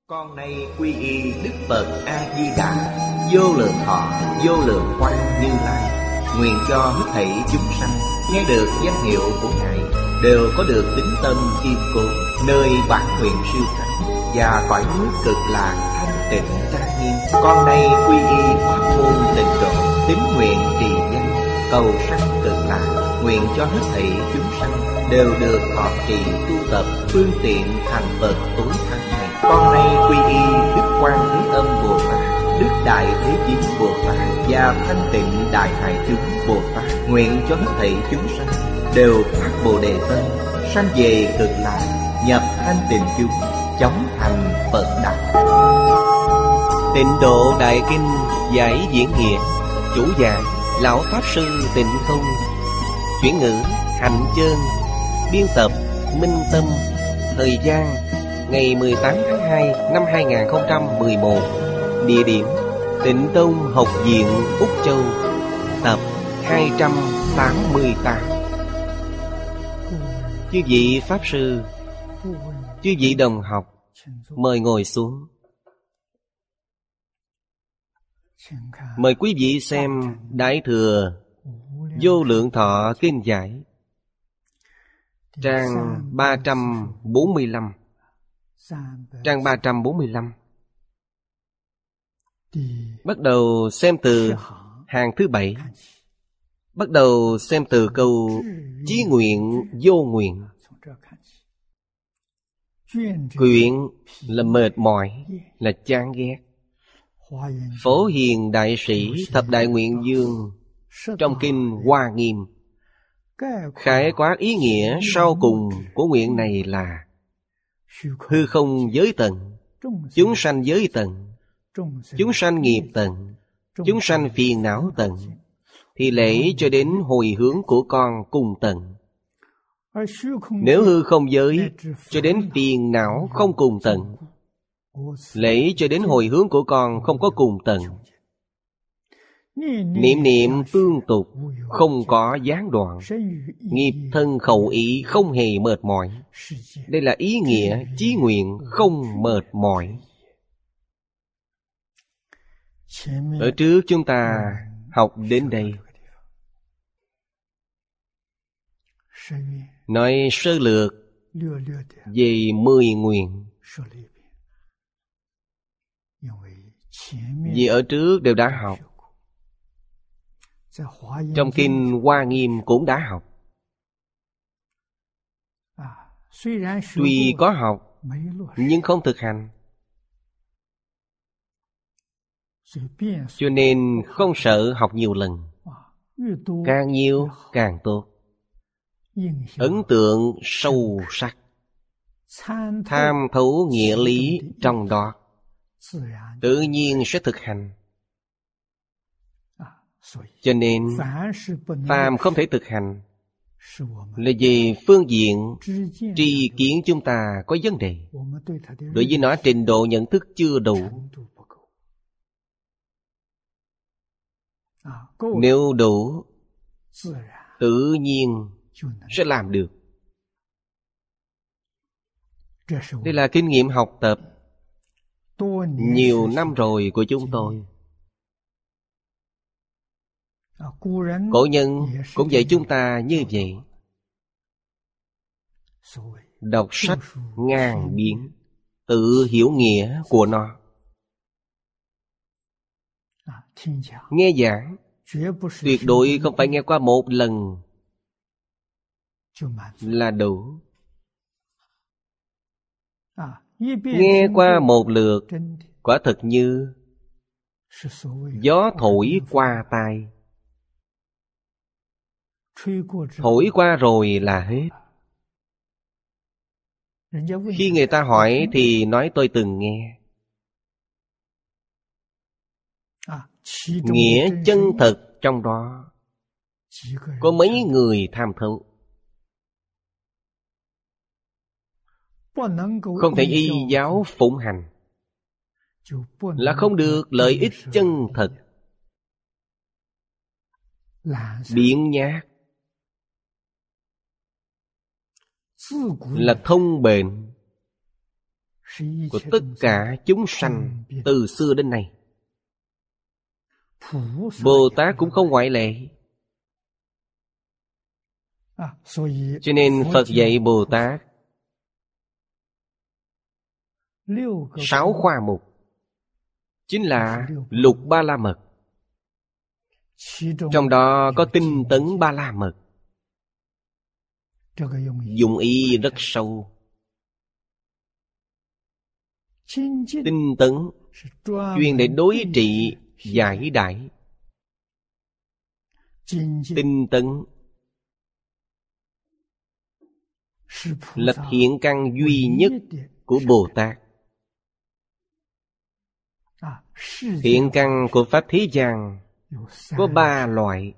Con nay quy y Đức Phật A Di Đà, vô lượng thọ vô lượng quang Như Lai. Nguyện cho hết thảy chúng sanh nghe được danh hiệu của Ngài đều có được tín tâm kiên cố, nơi bản nguyện siêu thắng và cõi nước cực lạc thanh tịnh trang nghiêm. Con nay quy y pháp môn Tịnh Độ, tín nguyện trì danh cầu sanh cực lạc. Nguyện cho hết thảy chúng sanh đều được thọ trì tu tập phương tiện thành Phật tối thắng này. Con nay quy y Đức Quan Thế Âm Bồ Tát, Đức Đại Thế Chí Bồ Tát và Thanh Tịnh Đại Hải Chúng Bồ Tát. Nguyện cho hết thảy chúng sanh đều phát Bồ Đề tâm, sanh về cực lạc, nhập thanh tịnh chúng, chóng thành Phật đạo. Tịnh Độ Đại Kinh giải diễn nghĩa. Chủ giảng Lão Pháp Sư Tịnh Không. Chuyển ngữ Hạnh Chơn. Biên tập Minh Tâm. Thời gian ngày 18 tháng 2 năm 2011. Địa điểm Tịnh Tông Học viện Úc Châu. Tập 288. Chư vị Pháp Sư, chư vị đồng học, mời ngồi xuống. Mời quý vị xem Đại Thừa Vô Lượng Thọ Kinh Giải, trang 345. Trang 345. Bắt đầu xem từ hàng thứ 7. Bắt đầu xem từ câu chí nguyện vô nguyện. Quyện là mệt mỏi, là chán ghét. Phổ Hiền Đại Sĩ Thập Đại Nguyện Dương trong Kinh Hoa Nghiêm khái quát ý nghĩa sau cùng của nguyện này là hư không giới tận, chúng sanh giới tận, chúng sanh nghiệp tận, chúng sanh phiền não tận, thì lễ cho đến hồi hướng của con cùng tận. Nếu hư không giới cho đến phiền não không cùng tận, lễ cho đến hồi hướng của con không có cùng tận. Niệm niệm tương tục, không có gián đoạn. Nghiệp thân khẩu ý không hề mệt mỏi. Đây là ý nghĩa chí nguyện không mệt mỏi. Ở trước chúng ta học đến đây, nói sơ lược về 10 nguyện. Vì ở trước đều đã học, trong Kinh Hoa Nghiêm cũng đã học. Tuy có học nhưng không thực hành, cho nên không sợ học nhiều lần. Càng nhiều càng tốt, ấn tượng sâu sắc, tham thấu nghĩa lý trong đó, tự nhiên sẽ thực hành. Cho nên phàm không thể thực hành là vì phương diện tri kiến chúng ta có vấn đề. Đối với nó trình độ nhận thức chưa đủ. Nếu đủ, tự nhiên sẽ làm được. Đây là kinh nghiệm học tập nhiều năm rồi của chúng tôi. Cổ nhân cũng dạy chúng ta như vậy. Đọc sách ngàn biến, tự hiểu nghĩa của nó. Nghe giảng tuyệt đối không phải nghe qua một lần là đủ. Nghe qua một lượt quả thật như gió thổi qua tai. Thổi qua rồi là hết. Khi người ta hỏi thì nói tôi từng nghe. Nghĩa chân thật trong đó có mấy người tham thấu. Không thể y giáo phụng hành là không được lợi ích chân thật. Biện nhác là thông bệnh, của tất cả chúng sanh từ xưa đến nay. Bồ Tát cũng không ngoại lệ. Cho nên Phật dạy Bồ Tát 6 khoa mục, chính là Lục Ba La Mật. Trong đó có Tinh Tấn Ba La Mật. Dụng ý rất sâu. Tinh tấn chuyên để đối trị giải đãi. Tinh tấn là thiện căn duy nhất của Bồ Tát. Thiện căn của Pháp thế gian có 3 loại.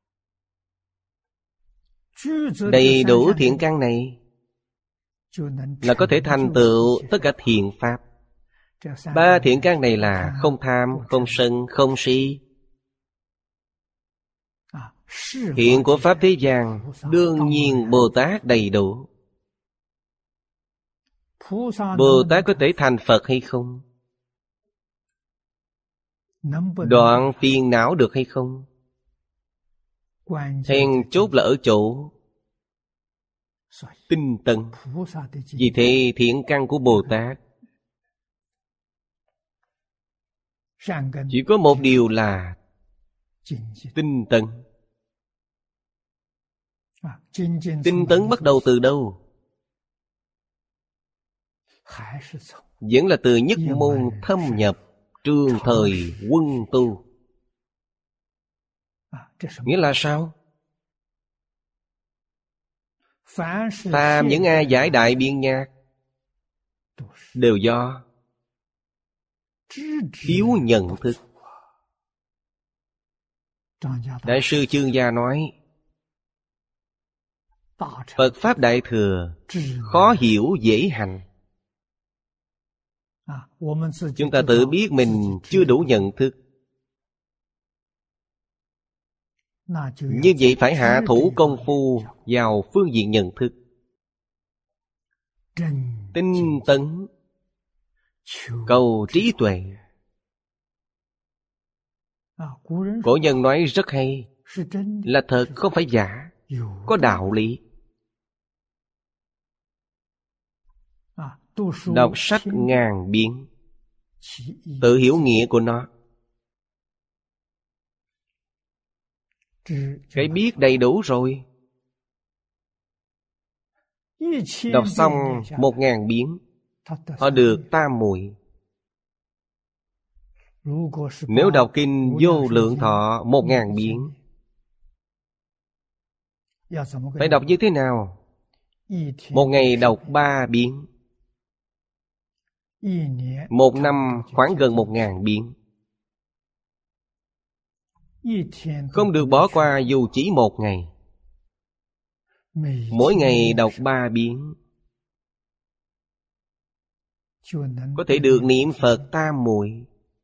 Đầy đủ thiện căn này là có thể thành tựu tất cả thiện pháp. 3 thiện căn này là không tham, không sân, không si. Thiện của Pháp thế gian đương nhiên Bồ Tát đầy đủ. Bồ Tát có thể thành Phật hay không? Đoạn phiền não được hay không? Then chốt là ở chỗ tinh tấn. Vì thế thiện căn của Bồ Tát chỉ có một điều là tinh tấn. Tinh tấn bắt đầu từ đâu? Vẫn là từ nhất môn thâm nhập, trường thời quân tu. Nghĩa là sao? Phàm những ai giải đại biện nhạc đều do thiếu nhận thức. Đại sư Chương Gia nói, Phật Pháp Đại Thừa khó hiểu dễ hành. Chúng ta tự biết mình chưa đủ nhận thức. Như vậy phải hạ thủ công phu vào phương diện nhận thức. Tinh tấn, cầu trí tuệ. Cổ nhân nói rất hay, là thật không phải giả, có đạo lý. Đọc sách ngàn biến, tự hiểu nghĩa của nó. Cái biết đầy đủ rồi. Đọc xong 1000 biến, họ được tam muội. Nếu đọc kinh Vô Lượng Thọ 1000 biến, phải đọc như thế nào? Một ngày đọc 3 biến, 1 năm khoảng gần 1000 biến. Không được bỏ qua dù chỉ 1 ngày. Mỗi ngày đọc 3 biến, có thể được niệm Phật tam muội,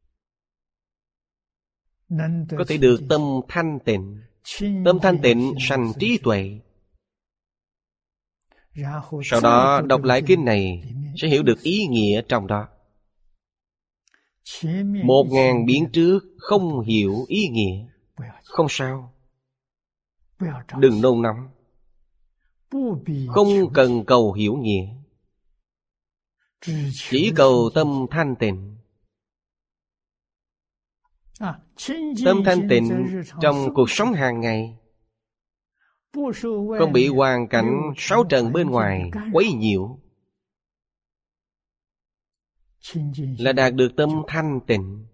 có thể được tâm thanh tịnh. Tâm thanh tịnh sanh trí tuệ. Sau đó đọc lại kinh này sẽ hiểu được ý nghĩa trong đó. 1000 biến trước không hiểu ý nghĩa, không sao. Đừng nôn nóng. Không cần cầu hiểu nghĩa, chỉ cầu tâm thanh tịnh. Tâm thanh tịnh trong cuộc sống hàng ngày, không bị hoàn cảnh 6 trần bên ngoài quấy nhiễu, là đạt được tâm thanh tịnh.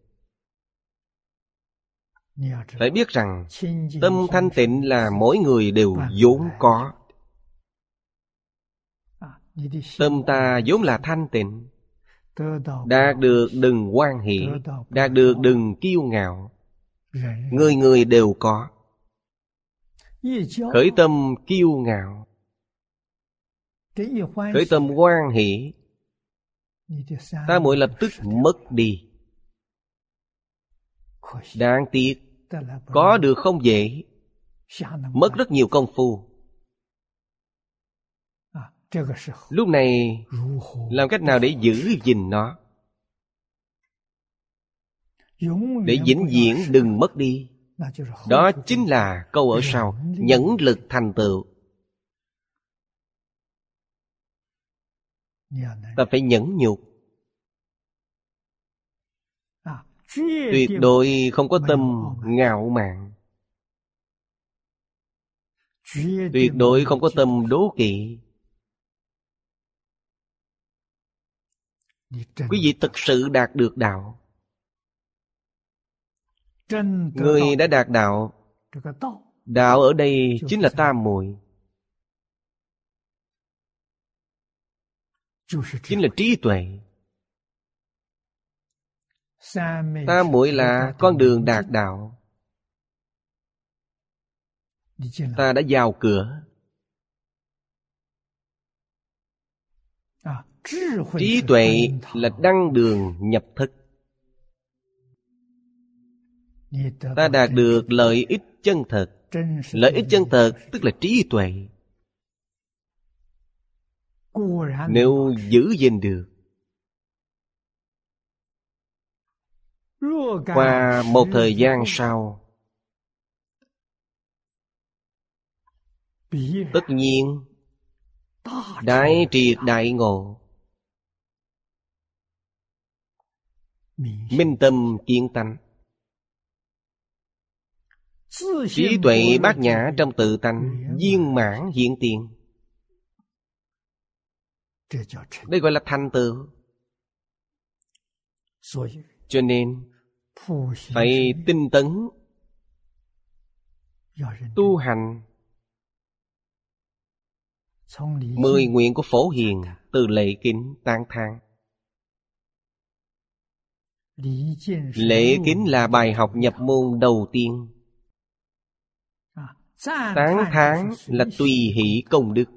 Phải biết rằng tâm thanh tịnh là mỗi người đều vốn có. Tâm ta vốn là thanh tịnh, đạt được đừng hoan hỷ, đạt được đừng kiêu ngạo. Người người đều có. Khởi tâm kiêu ngạo, khởi tâm hoan hỷ, ta muội lập tức mất đi. Đáng tiếc, có được không dễ, mất rất nhiều công phu. Lúc này làm cách nào để giữ gìn nó, để vĩnh viễn đừng mất đi? Đó chính là câu ở sau: nhẫn lực thành tựu. Ta phải nhẫn nhục, tuyệt đối không có tâm ngạo mạn, tuyệt đối không có tâm đố kỵ. Quý vị thực sự đạt được đạo. Người đã đạt đạo, đạo ở đây chính là tam muội, chính là trí tuệ. Tam muội là con đường đạt đạo. Ta đã vào cửa. Trí tuệ là đăng đường nhập thức. Ta đạt được lợi ích chân thật. Lợi ích chân thật tức là trí tuệ. Nếu giữ gìn được, qua một thời gian sau, tất nhiên đại triệt đại ngộ, minh tâm kiến tánh. Trí tuệ bát nhã trong tự tánh viên mãn hiện tiền. Đây gọi là thành tựu. Cho nên phải tinh tấn tu hành. 10 nguyện của Phổ Hiền, từ lễ kính tán thán. Lễ kính là bài học nhập môn đầu tiên. Tán thán là tùy hỷ công đức.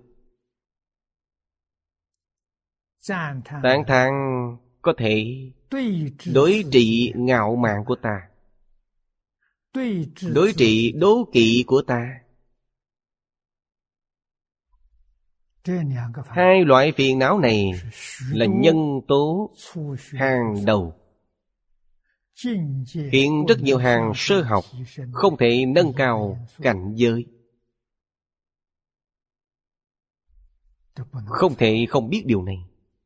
Tán thán có thể đối trị ngạo mạn của ta, đối trị đố kỵ của ta. Hai loại phiền não này là nhân tố hàng đầu, khiến rất nhiều hàng sơ học không thể nâng cao cảnh giới. Không thể không biết điều này.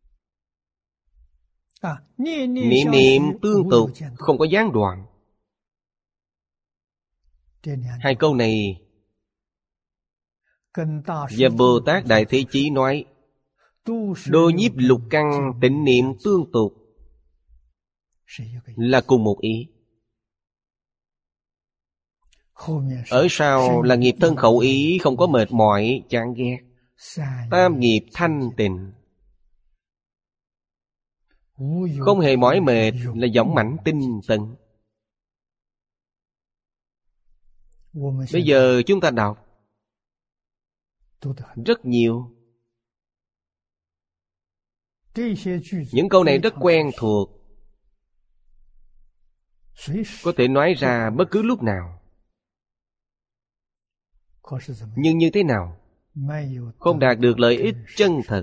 Niệm niệm tương tục, không có gián đoạn. Hai câu này và Bồ Tát Đại Thế Chí nói: đô nhiếp lục căn tịnh niệm tương tục, là cùng một ý. Ở sau là nghiệp thân khẩu ý không có mệt mỏi, chán ghét. Tam nghiệp thanh tịnh, không hề mỏi mệt, là dõng mãnh tinh tấn. Bây giờ chúng ta đọc rất nhiều. Những câu này rất quen thuộc, có thể nói ra bất cứ lúc nào. Nhưng như thế nào? Không đạt được lợi ích chân thật.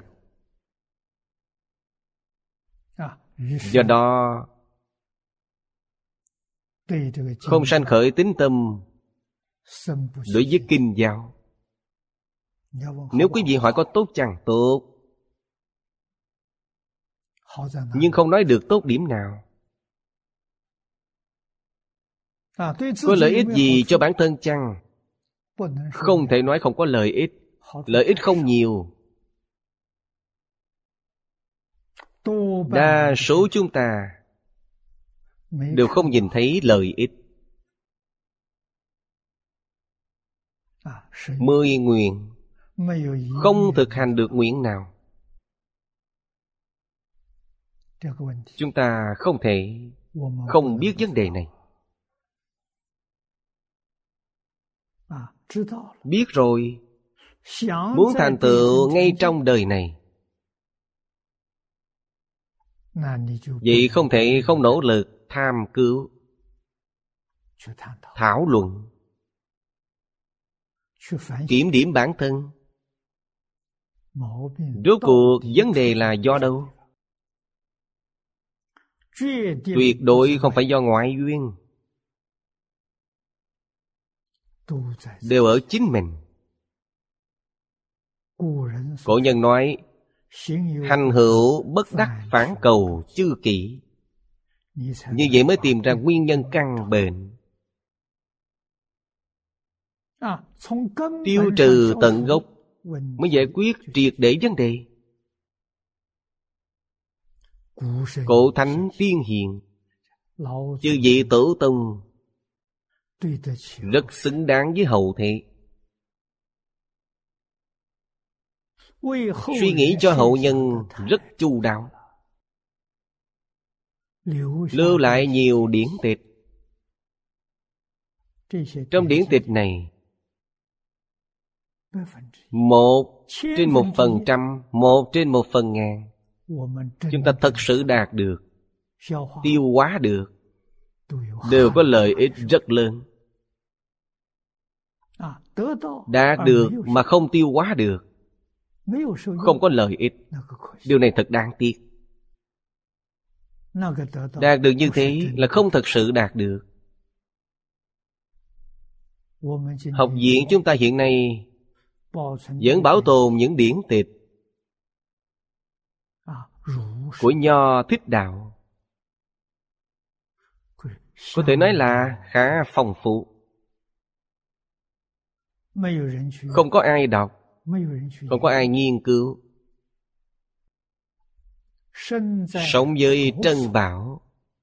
Do đó không sanh khởi tín tâm đối với kinh giáo. Nếu quý vị hỏi có tốt chăng? Tốt, nhưng không nói được tốt điểm nào. Có lợi ích gì cho bản thân chăng? Không thể nói không có lợi ích. Lợi ích không nhiều. Đa số chúng ta đều không nhìn thấy lợi ích. 10 nguyện, không thực hành được nguyện nào. Chúng ta không thể không biết vấn đề này. Biết rồi, muốn thành tựu ngay trong đời này, vậy không thể không nỗ lực tham cứu, thảo luận, kiểm điểm bản thân. Rốt cuộc vấn đề là do đâu? Tuyệt đối không phải do ngoại duyên, đều ở chính mình. Cổ nhân nói, hành hữu bất đắc phản cầu chư kỷ. Như vậy mới tìm ra nguyên nhân căn bệnh, tiêu trừ tận gốc, mới giải quyết triệt để vấn đề. Cổ thánh tiên hiền, chư vị tổ tông rất xứng đáng với hậu thế. Suy nghĩ cho hậu nhân rất chu đáo, lưu lại nhiều điển tịch. Trong điển tịch này, 1/100, 1/1,000, chúng ta thật sự đạt được, tiêu hóa được, đều có lợi ích rất lớn. Đạt được mà không tiêu hóa được, không có lợi ích. Điều này thật đáng tiếc. Đạt được như thế là không thật sự đạt được. Học viện chúng ta hiện nay vẫn bảo tồn những điển tịch của Nho Thích Đạo, có thể nói là khá phong phú. Không có ai đọc, không có ai nghiên cứu. Sống với trân bảo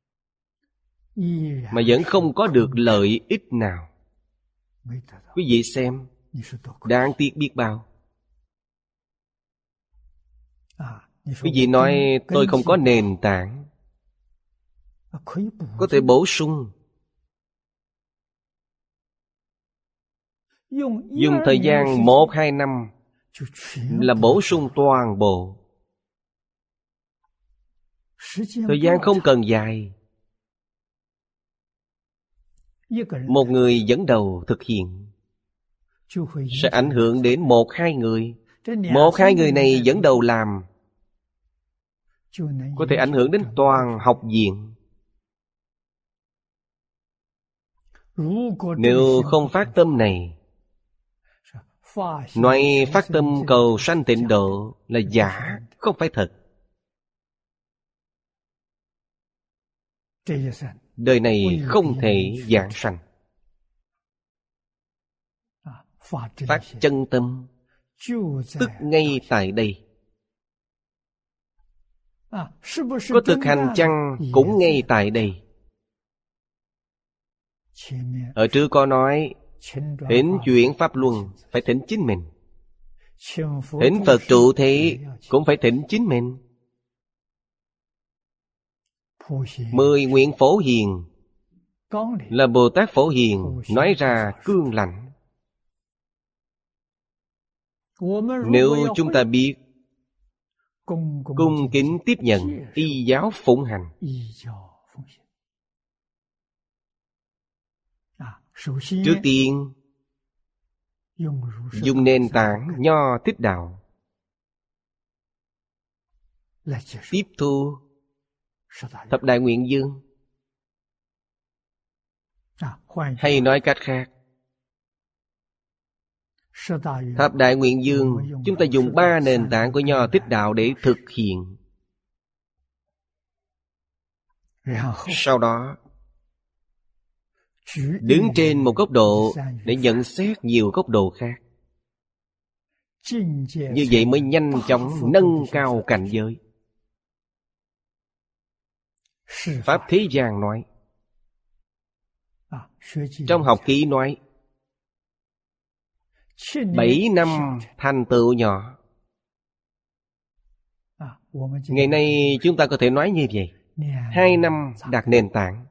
mà vẫn không có được lợi ích nào. Quý vị xem, đáng tiếc biết bao. Quý vị nói tôi không có nền tảng, có thể bổ sung. Dùng thời gian 1-2 năm là bổ sung toàn bộ. Thời gian không cần dài. Một người dẫn đầu thực hiện sẽ ảnh hưởng đến 1-2 người. 1-2 người này dẫn đầu làm, có thể ảnh hưởng đến toàn học viện. Nếu không phát tâm này, nói phát tâm cầu sanh tịnh độ là giả, không phải thật. Đời này không thể giảng sanh. Phát chân tâm tức ngay tại đây. Có thực hành chăng cũng ngay tại đây. Ở trước có nói, thỉnh chuyển Pháp Luân phải thỉnh chính mình, thỉnh Phật trụ thế cũng phải thỉnh chính mình. 10 nguyện Phổ Hiền là Bồ Tát Phổ Hiền nói ra cương lãnh. Nếu chúng ta biết cung kính tiếp nhận, y giáo phụng hành, trước tiên dùng nền tảng Nho Thích Đạo tiếp thu Thập Đại Nguyện Dương. Hay nói cách khác, Thập Đại Nguyện Dương chúng ta dùng 3 nền tảng của Nho Thích Đạo để thực hiện. Sau đó đứng trên một góc độ để nhận xét nhiều góc độ khác. Như vậy mới nhanh chóng nâng cao cảnh giới. Pháp thế gian nói, trong học ký nói, 7 năm thành tựu nhỏ. Ngày nay chúng ta có thể nói như vậy, 2 năm đạt nền tảng,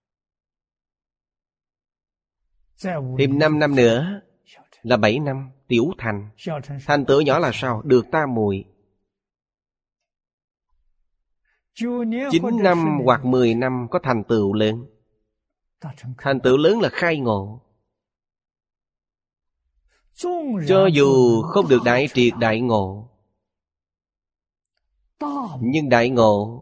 thêm 5 năm nữa là 7 năm tiểu thành. Thành tựu nhỏ là sao? Được tam muội. 9 năm hoặc 10 năm có thành tựu lớn. Thành tựu lớn là khai ngộ. Cho dù không được đại triệt đại ngộ, Nhưng đại ngộ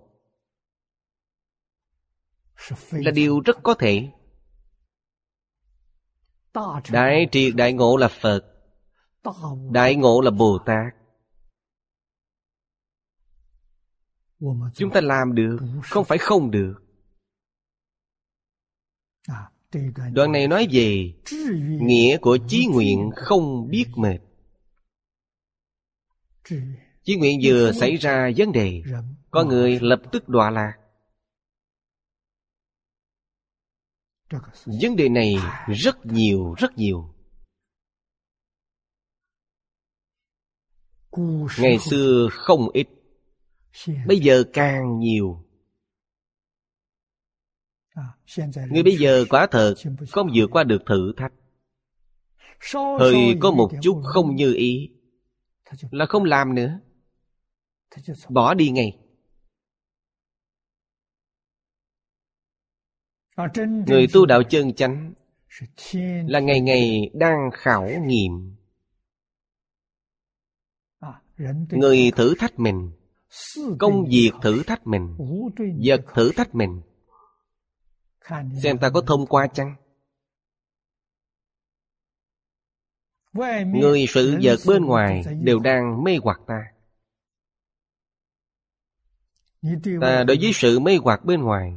là điều rất có thể. Đại triệt đại ngộ là Phật, đại ngộ là Bồ Tát. Chúng ta làm được, không phải không được. Đoạn này nói về nghĩa của chí nguyện không biết mệt. Chí nguyện vừa xảy ra vấn đề, có người lập tức đọa lạc. Vấn đề này rất nhiều, rất nhiều. Ngày xưa không ít, bây giờ càng nhiều. Người bây giờ quả thật không vượt qua được thử thách. Hơi có một chút không như ý là không làm nữa, bỏ đi ngay. Người tu đạo chân chánh là ngày ngày đang khảo nghiệm. Người thử thách mình, công việc thử thách mình, vật thử thách mình, xem ta có thông qua chăng. Người sự vật bên ngoài đều đang mê hoặc ta. Ta đối với sự mê hoặc bên ngoài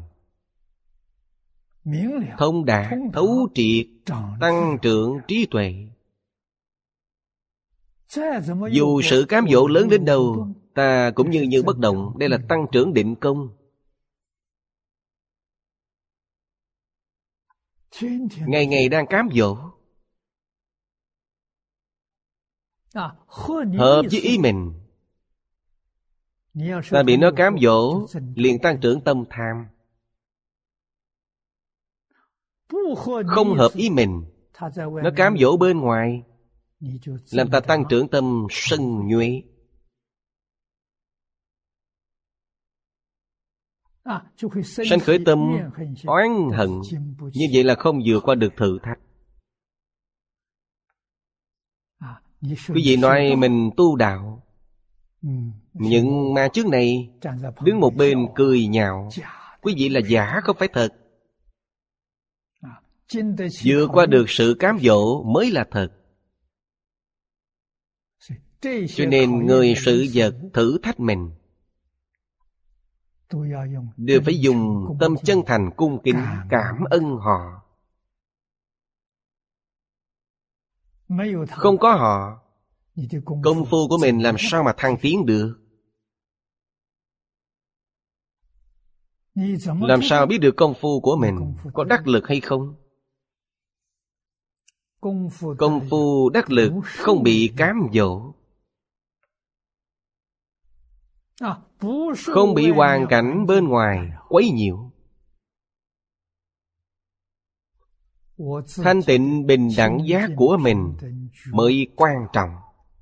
thông đạt, thấu triệt, tăng trưởng trí tuệ. Dù sự cám dỗ lớn đến đâu, ta cũng như bất động. Đây là tăng trưởng định công. Ngày ngày đang cám dỗ, hợp với ý mình. Ta bị nó cám dỗ, liền tăng trưởng tâm tham. Không hợp ý mình, nó cám dỗ bên ngoài, làm ta tăng trưởng tâm sân nhuệ. Sanh khởi tâm oán hận. Như vậy là không vượt qua được thử thách. Quý vị nói mình tu đạo, những ma trước này đứng một bên cười nhạo. Quý vị là giả, không phải thật. Vượt qua được sự cám dỗ mới là thật. Cho nên người sự vật thử thách mình đều phải dùng tâm chân thành cung kính cảm ơn họ. Không có họ, công phu của mình làm sao mà thăng tiến được? Làm sao biết được công phu của mình có đắc lực hay không? Công phu đắc lực không bị cám dỗ, không bị hoàn cảnh bên ngoài quấy nhiễu. Thanh tịnh bình đẳng giác của mình mới quan trọng.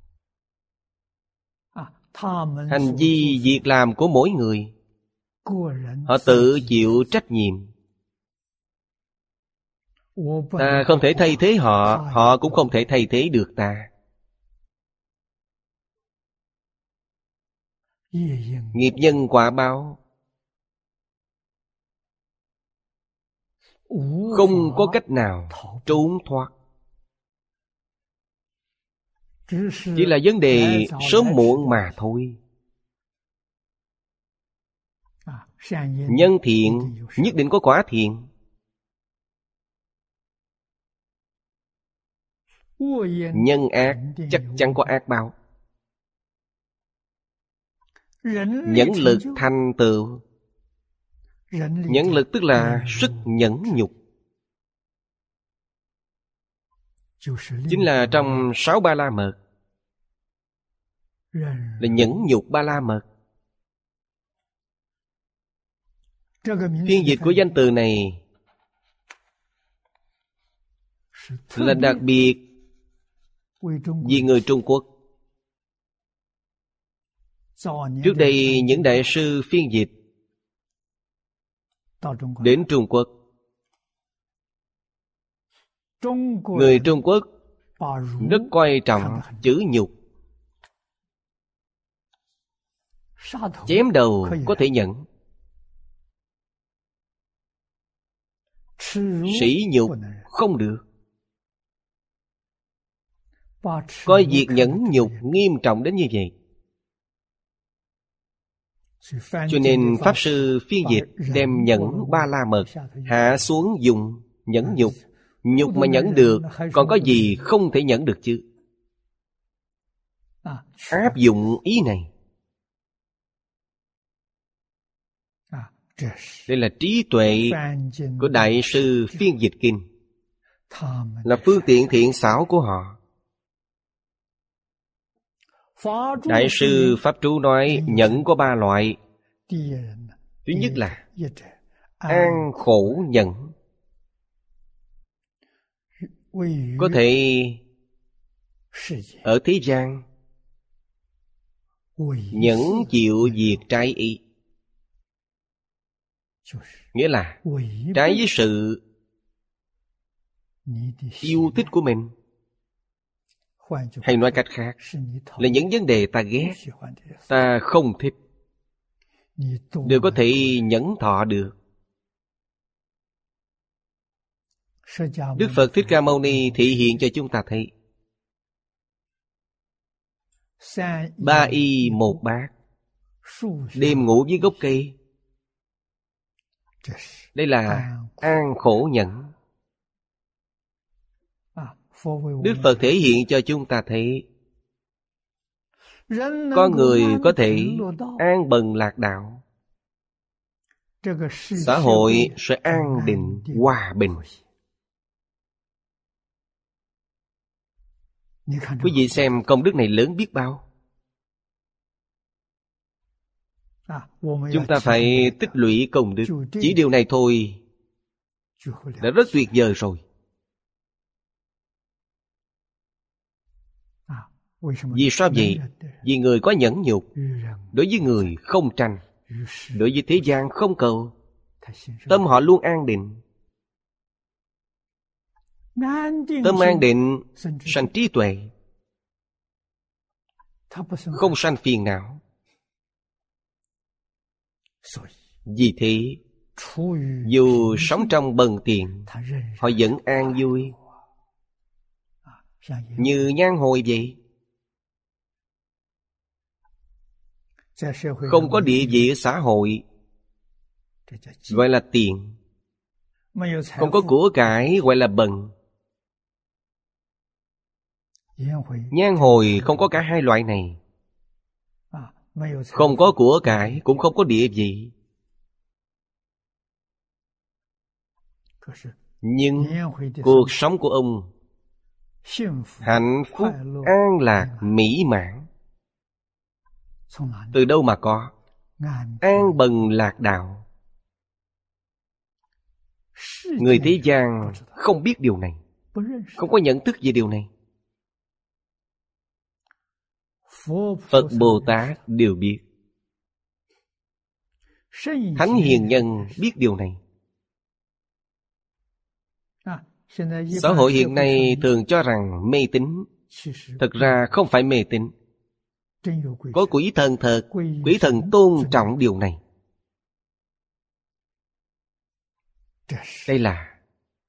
Hành vi việc làm của mỗi người, họ tự chịu trách nhiệm. Ta không thể thay thế họ, họ cũng không thể thay thế được ta. Nghiệp nhân quả báo, không có cách nào trốn thoát. Chỉ là vấn đề sớm muộn mà thôi. Nhân thiện nhất định có quả thiện, nhân ác chắc chắn có ác báo. Nhẫn lực thành tựu. Nhẫn lực tức là sức nhẫn nhục, chính là trong 6 ba la mật, là nhẫn nhục ba la mật. Phiên dịch của danh từ này là đặc biệt vì người Trung Quốc. Trước đây những đại sư phiên dịch đến Trung Quốc, người Trung Quốc rất coi trọng chữ nhục. Chém đầu có thể nhẫn, sỉ nhục không được. Coi việc nhẫn nhục nghiêm trọng đến như vậy. Cho nên Pháp Sư phiên dịch đem nhẫn ba la mật hạ xuống dùng nhẫn nhục. Nhục mà nhẫn được, còn có gì không thể nhẫn được chứ? Áp dụng ý này. Đây là trí tuệ của Đại sư phiên dịch kinh, là phương tiện thiện xảo của họ. Đại sư Pháp Trú nói nhẫn có 3 loại. Thứ nhất là an khổ nhẫn. Có thể ở thế gian nhẫn chịu việc trái ý, nghĩa là trái với sự yêu thích của mình. Hay nói cách khác là những vấn đề ta ghét, ta không thích, đều có thể nhẫn thọ được. Đức Phật Thích Ca Mâu Ni thị hiện cho chúng ta thấy 3 y 1 bát, đêm ngủ dưới gốc cây. Đây là an khổ nhẫn. Đức Phật thể hiện cho chúng ta thấy có người có thể an bần lạc đạo, xã hội sẽ an định, hòa bình. Quý vị xem công đức này lớn biết bao. Chúng ta phải tích lũy công đức. Chỉ điều này thôi đã rất tuyệt vời rồi. Vì sao vậy? Vì người có nhẫn nhục, đối với người không tranh, đối với thế gian không cầu, tâm họ luôn an định. Tâm an định sanh trí tuệ, không sanh phiền não. Vì thế dù sống trong bần tiền, họ vẫn an vui, như nhan hồi vậy. Không có địa vị ở xã hội gọi là tiền, không có của cải gọi là bần. Nhan hồi không có cả hai loại này. Không có của cải cũng không có địa vị. Nhưng cuộc sống của ông hạnh phúc, an lạc, mỹ mãn. Từ đâu mà có? An bần lạc đạo. Người thế gian không biết điều này, không có nhận thức về điều này. Phật Bồ Tát đều biết, Thánh Hiền Nhân biết điều này. Xã hội hiện nay thường cho rằng mê tín. Thực ra không phải mê tín. Có quỷ thần thật, quỷ thần tôn trọng điều này. Đây là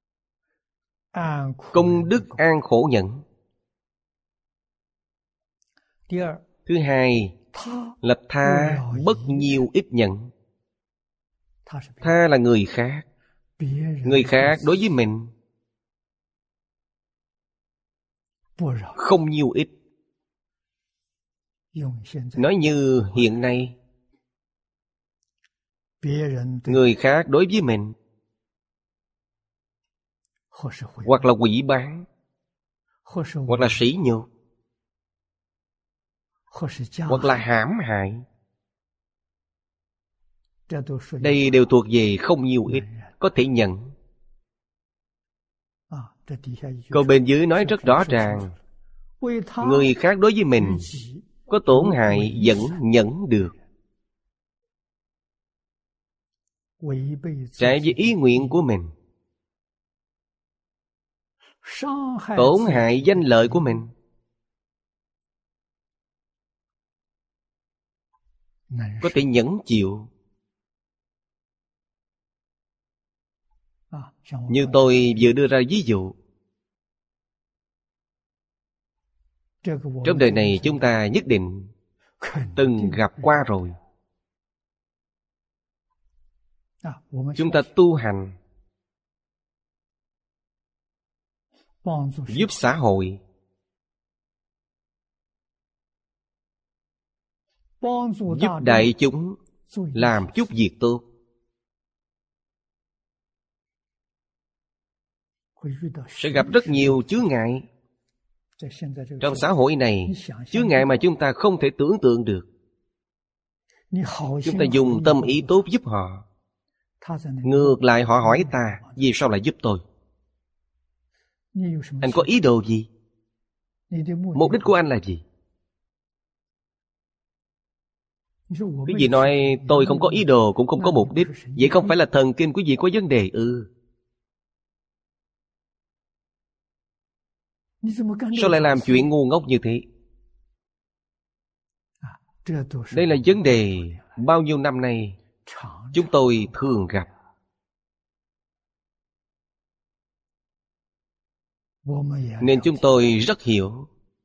công đức an khổ nhẫn. Thứ hai là tha bất nhiêu ít nhẫn. Tha là người khác. Người khác đối với mình không nhiêu ít. Nói như hiện nay, người khác đối với mình hoặc là quỷ bán, hoặc là sỉ nhục, hoặc là hãm hại. Đây đều thuộc về không nhiều ít, có thể nhận. Câu bên dưới nói rất rõ ràng, người khác đối với mình có tổn hại vẫn nhẫn được. Trái với ý nguyện của mình, tổn hại danh lợi của mình, có thể nhẫn chịu. Như tôi vừa đưa ra ví dụ, trong đời này chúng ta nhất định từng gặp qua rồi. Chúng ta tu hành giúp xã hội, giúp đại chúng làm chút việc tốt, sẽ gặp rất nhiều chướng ngại. Trong xã hội này, chướng ngại mà chúng ta không thể tưởng tượng được. Chúng ta dùng tâm ý tốt giúp họ, ngược lại họ hỏi ta, vì sao lại giúp tôi? Anh có ý đồ gì? Mục đích của anh là gì? Quý vị nói tôi không có ý đồ cũng không có mục đích, vậy không phải là thần kinh quý vị có vấn đề ư? Sao lại làm chuyện ngu ngốc như thế? Đây là vấn đề bao nhiêu năm nay chúng tôi thường gặp. Nên chúng tôi rất hiểu.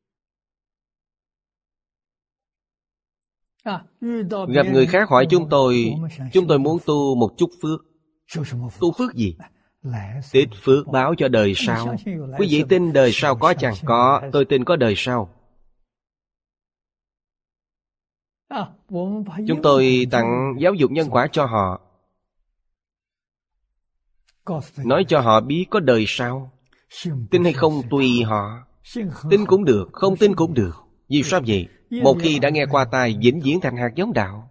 Gặp người khác hỏi chúng tôi muốn tu một chút phước. Tu phước gì? Tích phước báo cho đời sau. Quý vị tin đời sau có chăng? Có, tôi tin có đời sau. Chúng tôi tặng giáo dục nhân quả cho họ, nói cho họ biết có đời sau. Tin hay không tùy họ. Tin cũng được, không tin cũng được. Vì sao vậy? Một khi đã nghe qua tai, vĩnh viễn thành hạt giống đạo.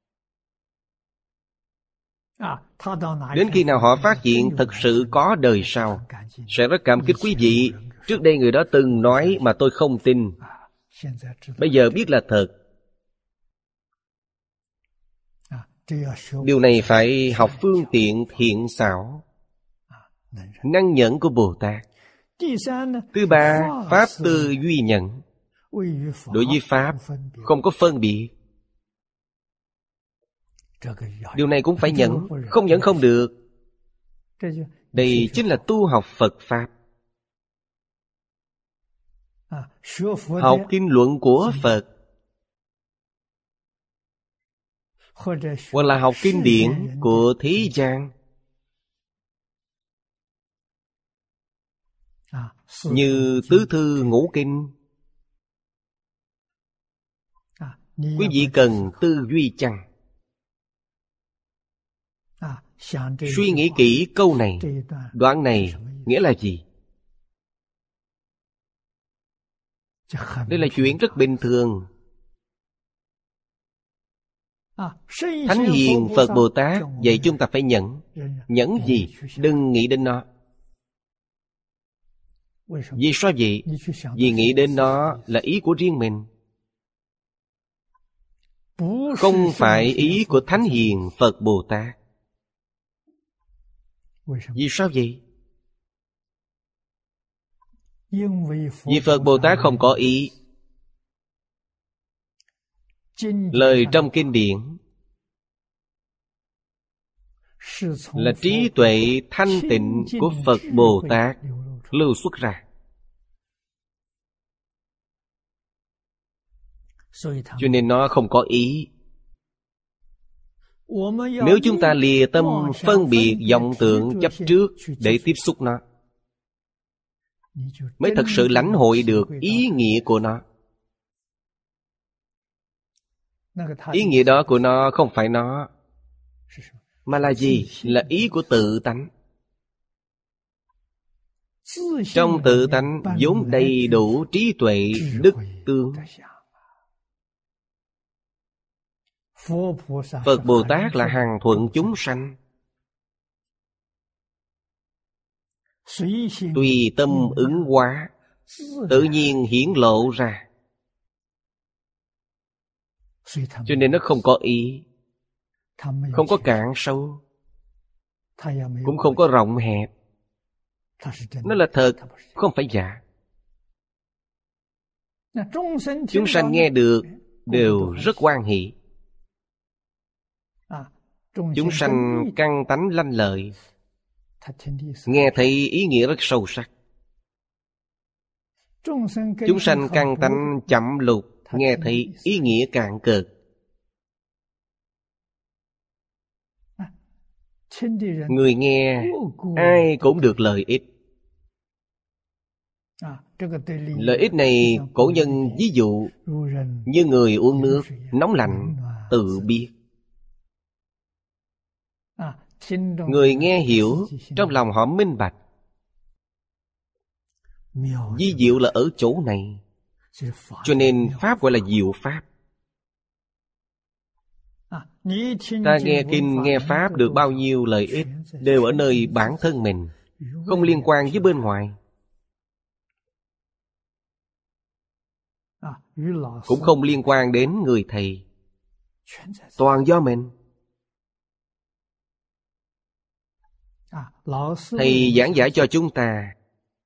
Đến khi nào họ phát hiện thật sự có đời sau, sẽ rất cảm kích quý vị. Trước đây người đó từng nói mà tôi không tin, bây giờ biết là thật. Điều này phải học phương tiện thiện xảo, năng nhẫn của Bồ Tát. Thứ ba, pháp tư duy nhẫn. Đối với pháp không có phân biệt. Điều này cũng phải nhẫn, không nhẫn không được. Đây chính là tu học Phật Pháp. Học kinh luận của Phật, hoặc là học kinh điển của thế gian, như tứ thư ngũ kinh. Quý vị cần tư duy chăng? Suy nghĩ kỹ câu này, đoạn này nghĩa là gì? Đây là chuyện rất bình thường. Thánh Hiền Phật Bồ Tát dạy chúng ta phải nhẫn. Nhẫn gì? Đừng nghĩ đến nó. Vì sao vậy? Vì nghĩ đến nó là ý của riêng mình, không phải ý của Thánh Hiền Phật Bồ Tát. Vì sao vậy? Vì Phật Bồ Tát không có ý. Lời trong kinh điển là trí tuệ thanh tịnh của Phật Bồ Tát lưu xuất ra. Cho nên nó không có ý. Nếu chúng ta lìa tâm phân biệt vọng tưởng chấp trước để tiếp xúc nó, mới thật sự lãnh hội được ý nghĩa của nó. Ý nghĩa đó của nó không phải nó, mà là gì? Là ý của tự tánh. Trong tự tánh vốn đầy đủ trí tuệ, đức tướng. Phật Bồ Tát là hằng thuận chúng sanh, tùy tâm ứng hóa, tự nhiên hiển lộ ra. Cho nên nó không có ý, không có cạn sâu, cũng không có rộng hẹp. Nó là thật, không phải giả. Chúng sanh nghe được đều rất hoan hỷ. Chúng sanh căn tánh lanh lợi, nghe thấy ý nghĩa rất sâu sắc. Chúng sanh căn tánh chậm lụt, nghe thấy ý nghĩa cạn cợt. Người nghe ai cũng được lợi ích. Lợi ích này cổ nhân ví dụ như người uống nước nóng lạnh tự biết. Người nghe hiểu, trong lòng họ minh bạch. Vi diệu là ở chỗ này. Cho nên Pháp gọi là diệu Pháp. Ta nghe kinh, nghe Pháp được bao nhiêu lợi ích đều ở nơi bản thân mình, không liên quan với bên ngoài. Cũng không liên quan đến người thầy. Toàn do mình. Thầy giảng giải cho chúng ta.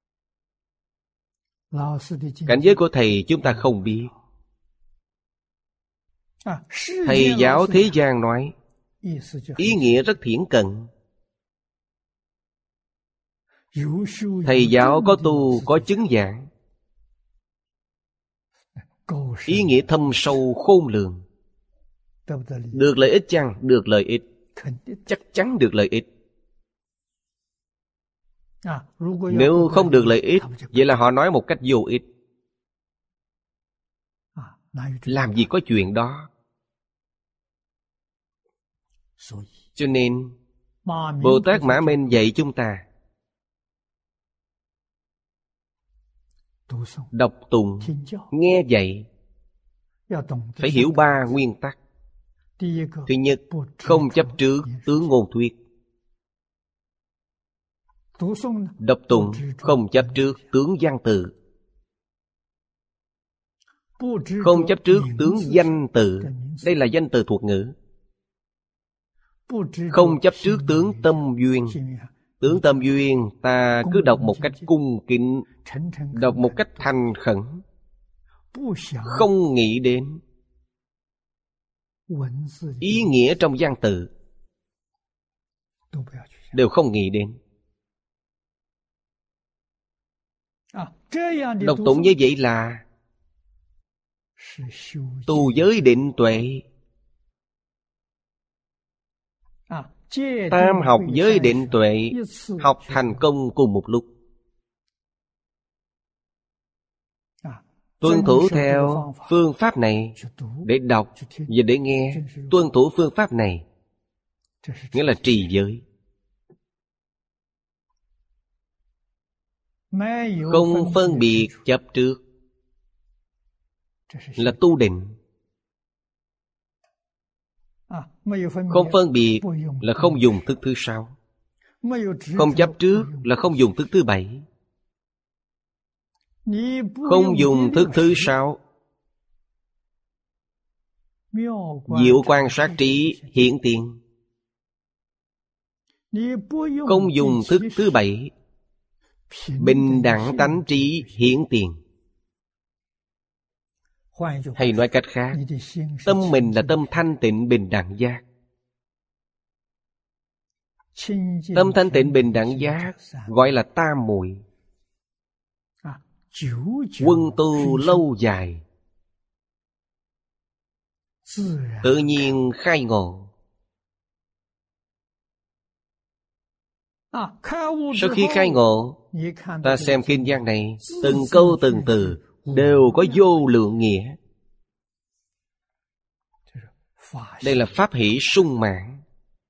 Cảnh giới của thầy chúng ta không biết. Thầy giáo thế gian nói, ý nghĩa rất thiển cận. Thầy giáo có tu, có chứng giảng, ý nghĩa thâm sâu khôn lường. Được lợi ích chăng? Được lợi ích. Chắc chắn được lợi ích. Nếu không được lợi ích, vậy là họ nói một cách vô ích. Làm gì có chuyện đó. Cho nên Bồ Tát Mã Minh dạy chúng ta đọc tụng, nghe dạy phải hiểu 3 nguyên tắc. Thứ nhất, không chấp trước tướng ngôn thuyết. Đọc tụng không chấp trước tướng văn tự. Không chấp trước tướng danh từ. Đây là danh từ thuộc ngữ. Không chấp trước tướng tâm duyên. Tướng tâm duyên ta cứ đọc một cách cung kính, đọc một cách thành khẩn, không nghĩ đến ý nghĩa trong văn tự, đều không nghĩ đến. Đọc tụng như vậy là tu giới định tuệ. Tam học giới định tuệ học thành công cùng một lúc. Tuân thủ theo phương pháp này để đọc và để nghe. Tuân thủ phương pháp này nghĩa là trì giới. Không phân biệt chấp trước là tu định. Không phân biệt là không dùng thức thứ 6. Không chấp trước là không dùng thức thứ 7. Không dùng thức thứ 6. Diệu quan sát trí hiện tiền. Không dùng thức thứ 7. Bình đẳng tánh trí hiện tiền. Hay nói cách khác, tâm mình là tâm thanh tịnh bình đẳng giác. Tâm thanh tịnh bình đẳng giác gọi là tam muội. Quân tu lâu dài, tự nhiên khai ngộ. Sau khi khai ngộ, ta xem kinh văn này, từng câu từng từ đều có vô lượng nghĩa. Đây là pháp hỷ sung mãn.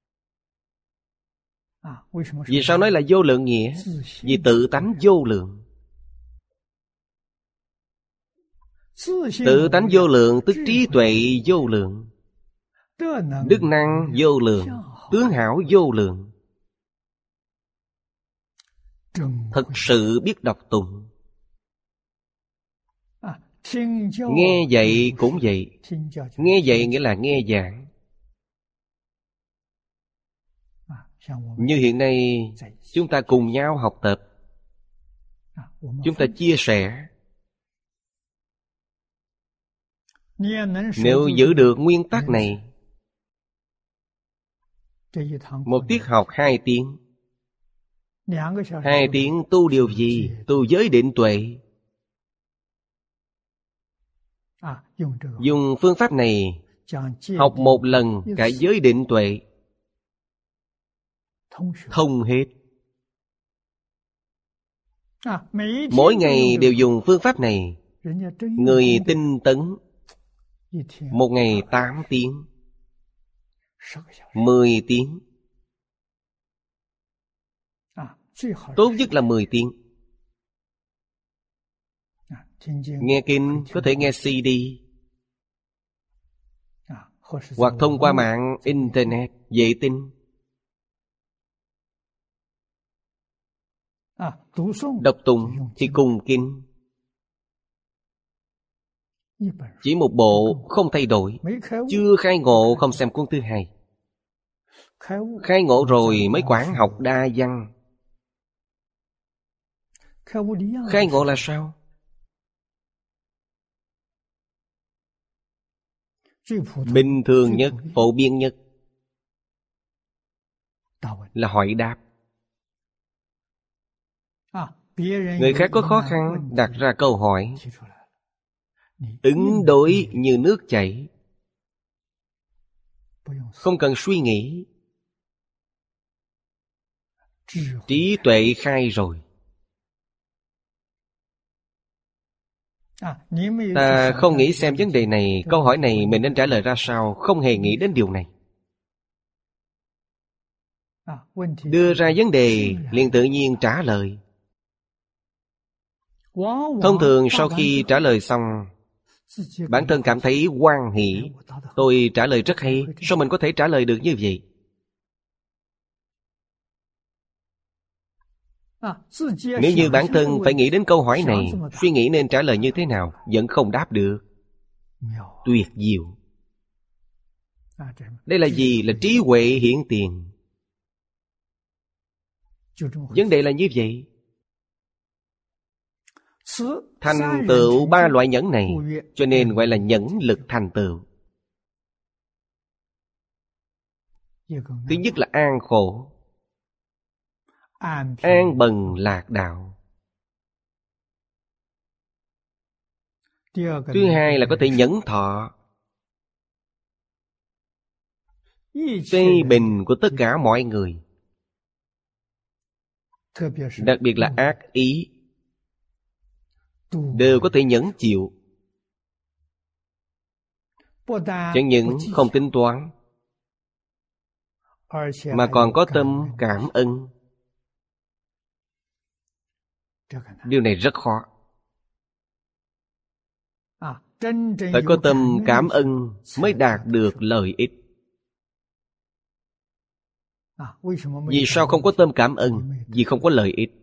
Vì sao nói là vô lượng nghĩa? Vì tự tánh vô lượng. Tự tánh vô lượng tức trí tuệ vô lượng, đức năng vô lượng, tướng hảo vô lượng. Thật sự biết đọc tụng. Nghe dạy cũng vậy. Nghe dạy nghĩa là nghe giảng. Như hiện nay chúng ta cùng nhau học tập, chúng ta chia sẻ. Nếu giữ được nguyên tắc này, Một tiết học 2 tiếng. 2 tiếng tu điều gì? Tu giới định tuệ. Dùng phương pháp này học một lần cả giới định tuệ, thông hết. Mỗi ngày đều dùng phương pháp này. Người tinh tấn 1 ngày 8 tiếng, 10 tiếng. Tốt nhất là 10 tiếng. Nghe kinh có thể nghe CD, hoặc thông qua mạng Internet, vệ tinh. Đọc tụng thì cùng kinh. Chỉ một bộ không thay đổi. Chưa khai ngộ không xem cuốn thứ hai. Khai ngộ rồi mới quản học đa văn. Khai ngộ là sao? Bình thường nhất, phổ biến nhất là hỏi đáp. Người khác có khó khăn đặt ra câu hỏi, ứng đối như nước chảy, không cần suy nghĩ. Trí tuệ khai rồi. Ta không nghĩ xem vấn đề này, câu hỏi này mình nên trả lời ra sao, không hề nghĩ đến điều này. Đưa ra vấn đề liền tự nhiên trả lời. Thông thường sau khi trả lời xong, bản thân cảm thấy hoan hỷ. Tôi trả lời rất hay, sao mình có thể trả lời được như vậy? Nếu như bản thân phải nghĩ đến câu hỏi này, suy nghĩ nên trả lời như thế nào, vẫn không đáp được. Tuyệt diệu. Đây là gì? Là trí huệ hiển tiền. Vấn đề là như vậy. Thành tựu 3 loại nhẫn này, cho nên gọi là nhẫn lực thành tựu. Thứ nhất là an khổ, an bần lạc đạo. Thứ hai là có thể nhẫn thọ, phê bình của tất cả mọi người, đặc biệt là ác ý, đều có thể nhẫn chịu. Chẳng những không tính toán, mà còn có tâm cảm ơn. Điều này rất khó. Phải có tâm cảm ơn mới đạt được lợi ích. Vì sao không có tâm cảm ơn? Vì không có lợi ích.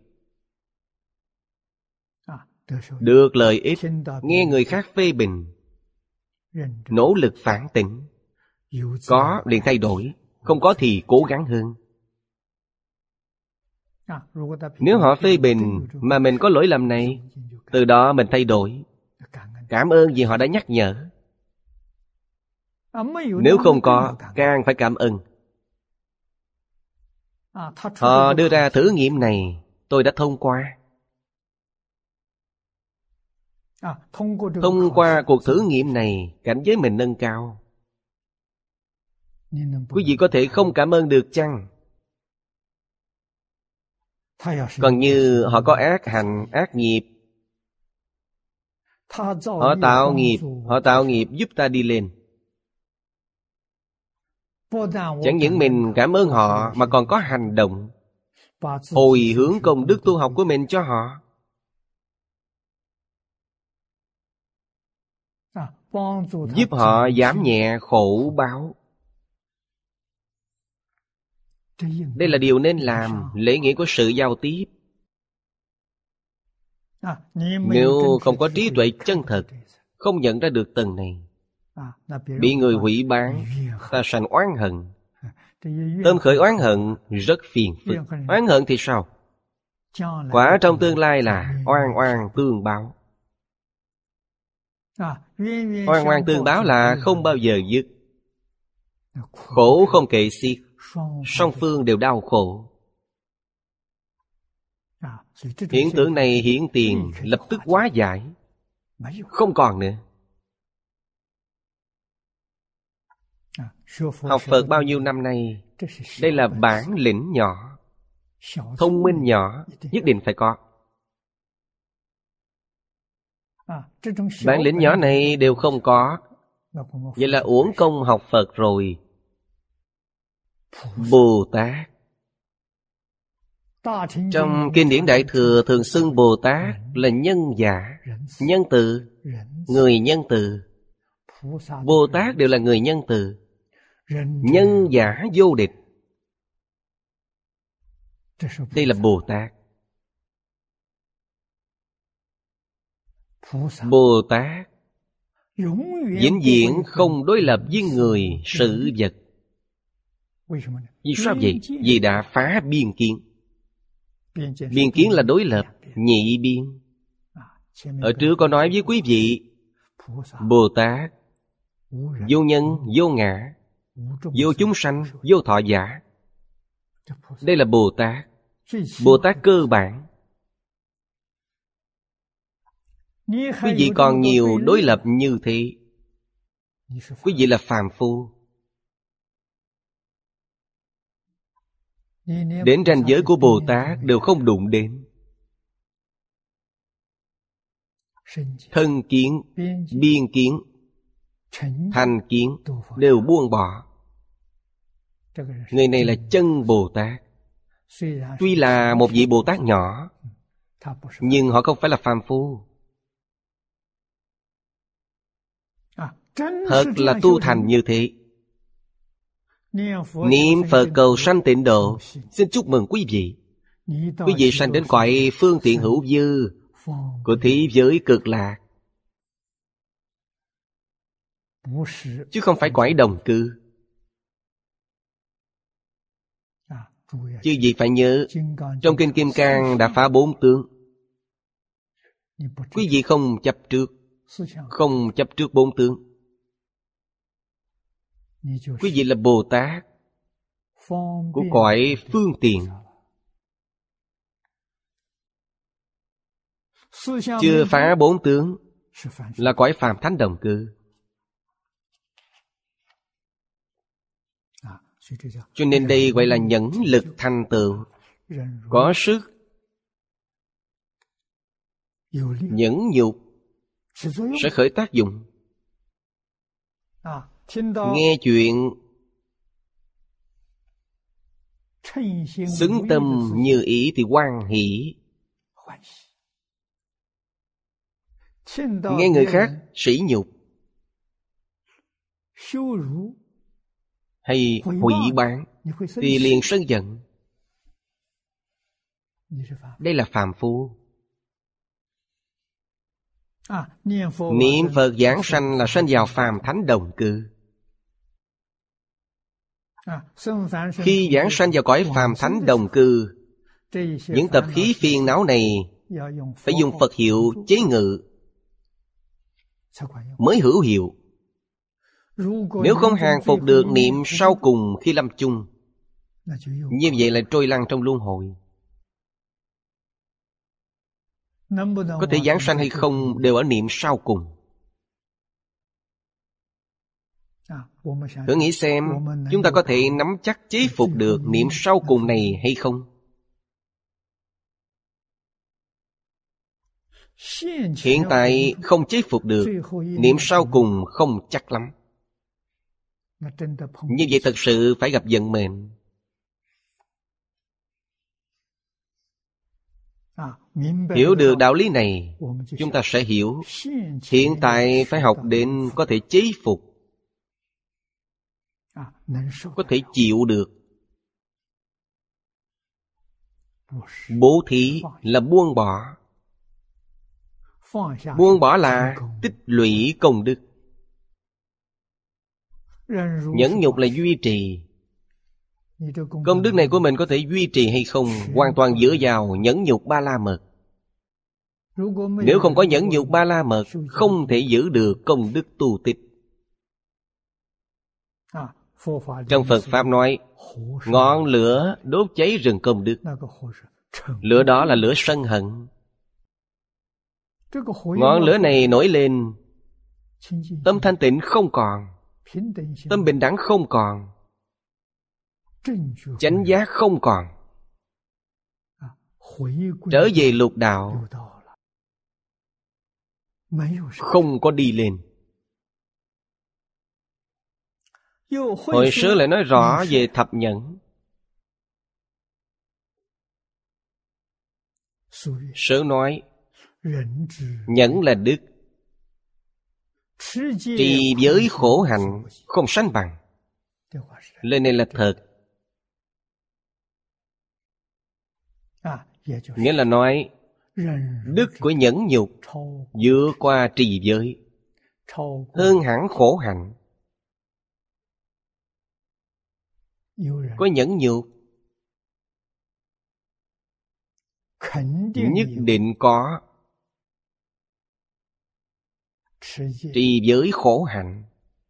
Được lợi ích, nghe người khác phê bình, nỗ lực phản tỉnh. Có liền thay đổi, không có thì cố gắng hơn. Nếu họ phê bình mà mình có lỗi lầm này, từ đó mình thay đổi. Cảm ơn vì họ đã nhắc nhở. Nếu không có, càng phải cảm ơn. Họ đưa ra thử nghiệm này, tôi đã thông qua. Thông qua cuộc thử nghiệm này, cảnh giới mình nâng cao. Quý vị có thể không cảm ơn được chăng? Còn như họ có ác hành, ác nghiệp, họ tạo nghiệp giúp ta đi lên. Chẳng những mình cảm ơn họ, mà còn có hành động hồi hướng công đức tu học của mình cho họ. Giúp họ giảm nhẹ khổ báo. Đây là điều nên làm, lễ nghĩa của sự giao tiếp. Nếu không có trí tuệ chân thật, không nhận ra được tầng này, bị người hủy bán, ta sanh oán hận. Tâm khởi oán hận rất phiền phức. Oán hận thì sao? Quả trong tương lai là oan oan tương báo. Oan oan tương báo là không bao giờ dứt, khổ không kể xiết. song phương đều đau khổ. Hiện tượng này hiện tiền lập tức hóa giải, không còn nữa. Học Phật bao nhiêu năm nay, đây là bản lĩnh nhỏ, thông minh nhỏ, nhất định phải có. Bản lĩnh nhỏ này đều không có, vậy là uổng công học Phật rồi. Bồ Tát, trong kinh điển Đại Thừa thường xưng Bồ Tát là nhân giả, nhân từ, người nhân từ. Bồ Tát đều là người nhân từ, nhân giả vô địch. Đây là Bồ Tát. Bồ Tát vĩnh viễn không đối lập với người, sự vật. Vì sao vậy? Vì đã phá biên kiến. Biên kiến là đối lập, nhị biên. Ở trước có nói với quý vị, Bồ Tát vô nhân, vô ngã, vô chúng sanh, vô thọ giả. Đây là Bồ Tát. Bồ Tát cơ bản. Quý vị còn nhiều đối lập như thế, quý vị là phàm phu. Đến ranh giới của Bồ Tát đều không đụng đến. Thân kiến, biên kiến, thành kiến đều buông bỏ. Người này là chân Bồ Tát. Tuy là một vị Bồ Tát nhỏ, nhưng họ không phải là phàm phu. Thật là tu thành như thế. Niệm Phật cầu sanh tịnh độ. Xin chúc mừng quý vị. Quý vị sanh đến cõi phương tiện hữu dư của thế giới cực lạc, chứ không phải cõi đồng cư. Chứ gì phải nhớ, trong Kinh Kim Cang đã phá 4 tướng. Quý vị không chấp trước, không chấp trước 4 tướng. Quý vị là Bồ Tát của cõi phương tiện, chưa phá 4 tướng, là cõi phàm thánh đồng cư. Cho nên đây gọi là nhẫn lực thành tựu. Có sức, nhẫn nhục sẽ khởi tác dụng. Nghe chuyện xứng tâm như ý thì hoan hỷ. Nghe người khác sỉ nhục hay hủy báng thì liền sân giận. Đây là phàm phu. Niệm Phật giảng sanh là sanh vào phàm thánh đồng cư. Khi giảng sanh vào cõi phàm thánh đồng cư, những tập khí phiền não này phải dùng Phật hiệu chế ngự mới hữu hiệu. Nếu không hàng phục được niệm sau cùng khi lâm chung, như vậy là trôi lăn trong luân hồi. Có thể giảng sanh hay không đều ở niệm sau cùng. Thử nghĩ xem, chúng ta có thể nắm chắc chế phục được niệm sau cùng này hay không? Hiện tại không chế phục được, niệm sau cùng không chắc lắm. Như vậy thật sự phải gặp vận mệnh. Hiểu được đạo lý này, chúng ta sẽ hiểu hiện tại phải học đến có thể chế phục, có thể chịu được. Bố thí là buông bỏ. Buông bỏ là tích lũy công đức. Nhẫn nhục là duy trì. Công đức này của mình có thể duy trì hay không hoàn toàn dựa vào nhẫn nhục ba la mật. Nếu không có nhẫn nhục ba la mật, không thể giữ được công đức tu tích. Trong Phật Pháp nói, ngọn lửa đốt cháy rừng công đức. Lửa đó là lửa sân hận. Ngọn lửa này nổi lên, tâm thanh tịnh không còn, tâm bình đẳng không còn, chánh giác không còn, trở về lục đạo, không có đi lên. Hội Sớ lại nói rõ về thập nhẫn. Sớ nói nhẫn là đức, trì giới khổ hạnh không sánh bằng. Lời này là thật. Nghĩa là nói đức của nhẫn nhục vượt qua trì giới, hơn hẳn khổ hạnh. Có nhẫn nhục nhất định có trì giới khổ hạnh.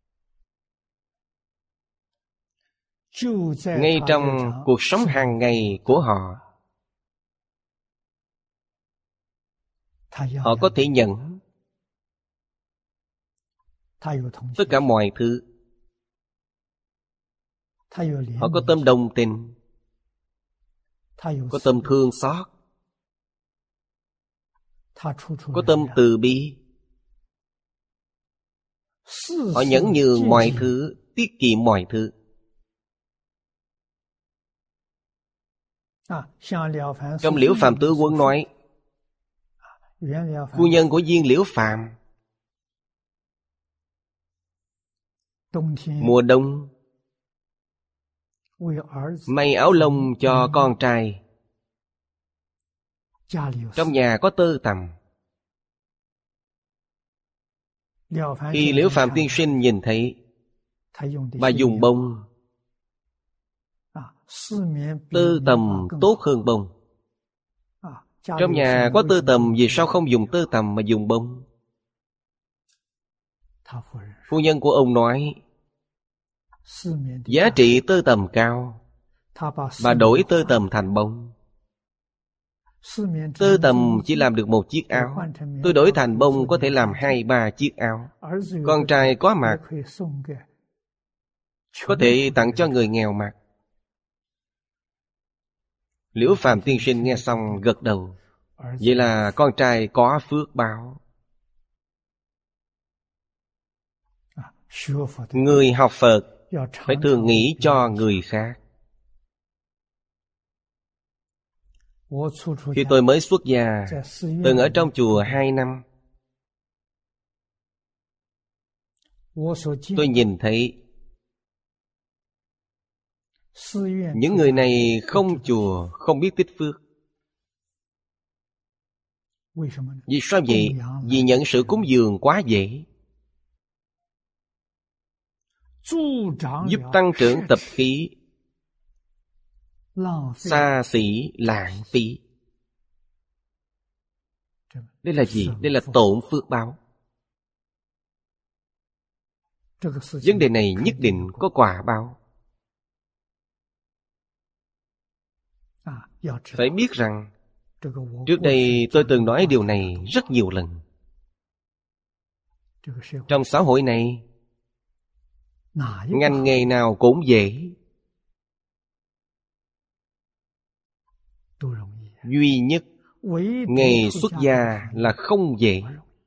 Ngay trong cuộc sống hàng ngày của họ, họ có thể nhận tất cả mọi thứ. Họ có tâm đồng tình, có tâm thương xót, có tâm từ bi. Họ nhẫn nhường mọi thứ, tiết kiệm mọi thứ. Trong Liễu Phàm Tứ Quân nói, phu nhân của viên Liễu Phàm mùa đông may áo lông cho con trai. Trong nhà có tơ tằm. Khi Liễu Phàm tiên sinh nhìn thấy, bà dùng bông. Tơ tằm tốt hơn bông. Trong nhà có tơ tằm, vì sao không dùng tơ tằm mà dùng bông? Phu nhân của ông nói, giá trị tơ tằm cao, bà đổi tơ tằm thành bông. Tơ tằm chỉ làm được một chiếc áo, tôi đổi thành bông có thể làm 2-3 chiếc áo. Con trai có mặt có thể tặng cho người nghèo mặc. Liễu Phàm tiên sinh nghe xong gật đầu. Vậy là con trai có phước báo. Người học Phật phải thường nghĩ cho người khác. Khi tôi mới xuất gia, từng ở trong chùa 2 năm, tôi nhìn thấy những người này không chùa, không biết tích phước. Vì sao vậy? Vì nhận sự cúng dường quá dễ, giúp tăng trưởng tập khí, xa xỉ lãng phí. Đây là gì? Đây là tổn phước báo. Vấn đề này nhất định có quả báo. Phải biết rằng trước đây tôi từng nói điều này rất nhiều lần. Trong xã hội này, ngành nghề nào cũng dễ, duy nhất nghề xuất gia là không dễ.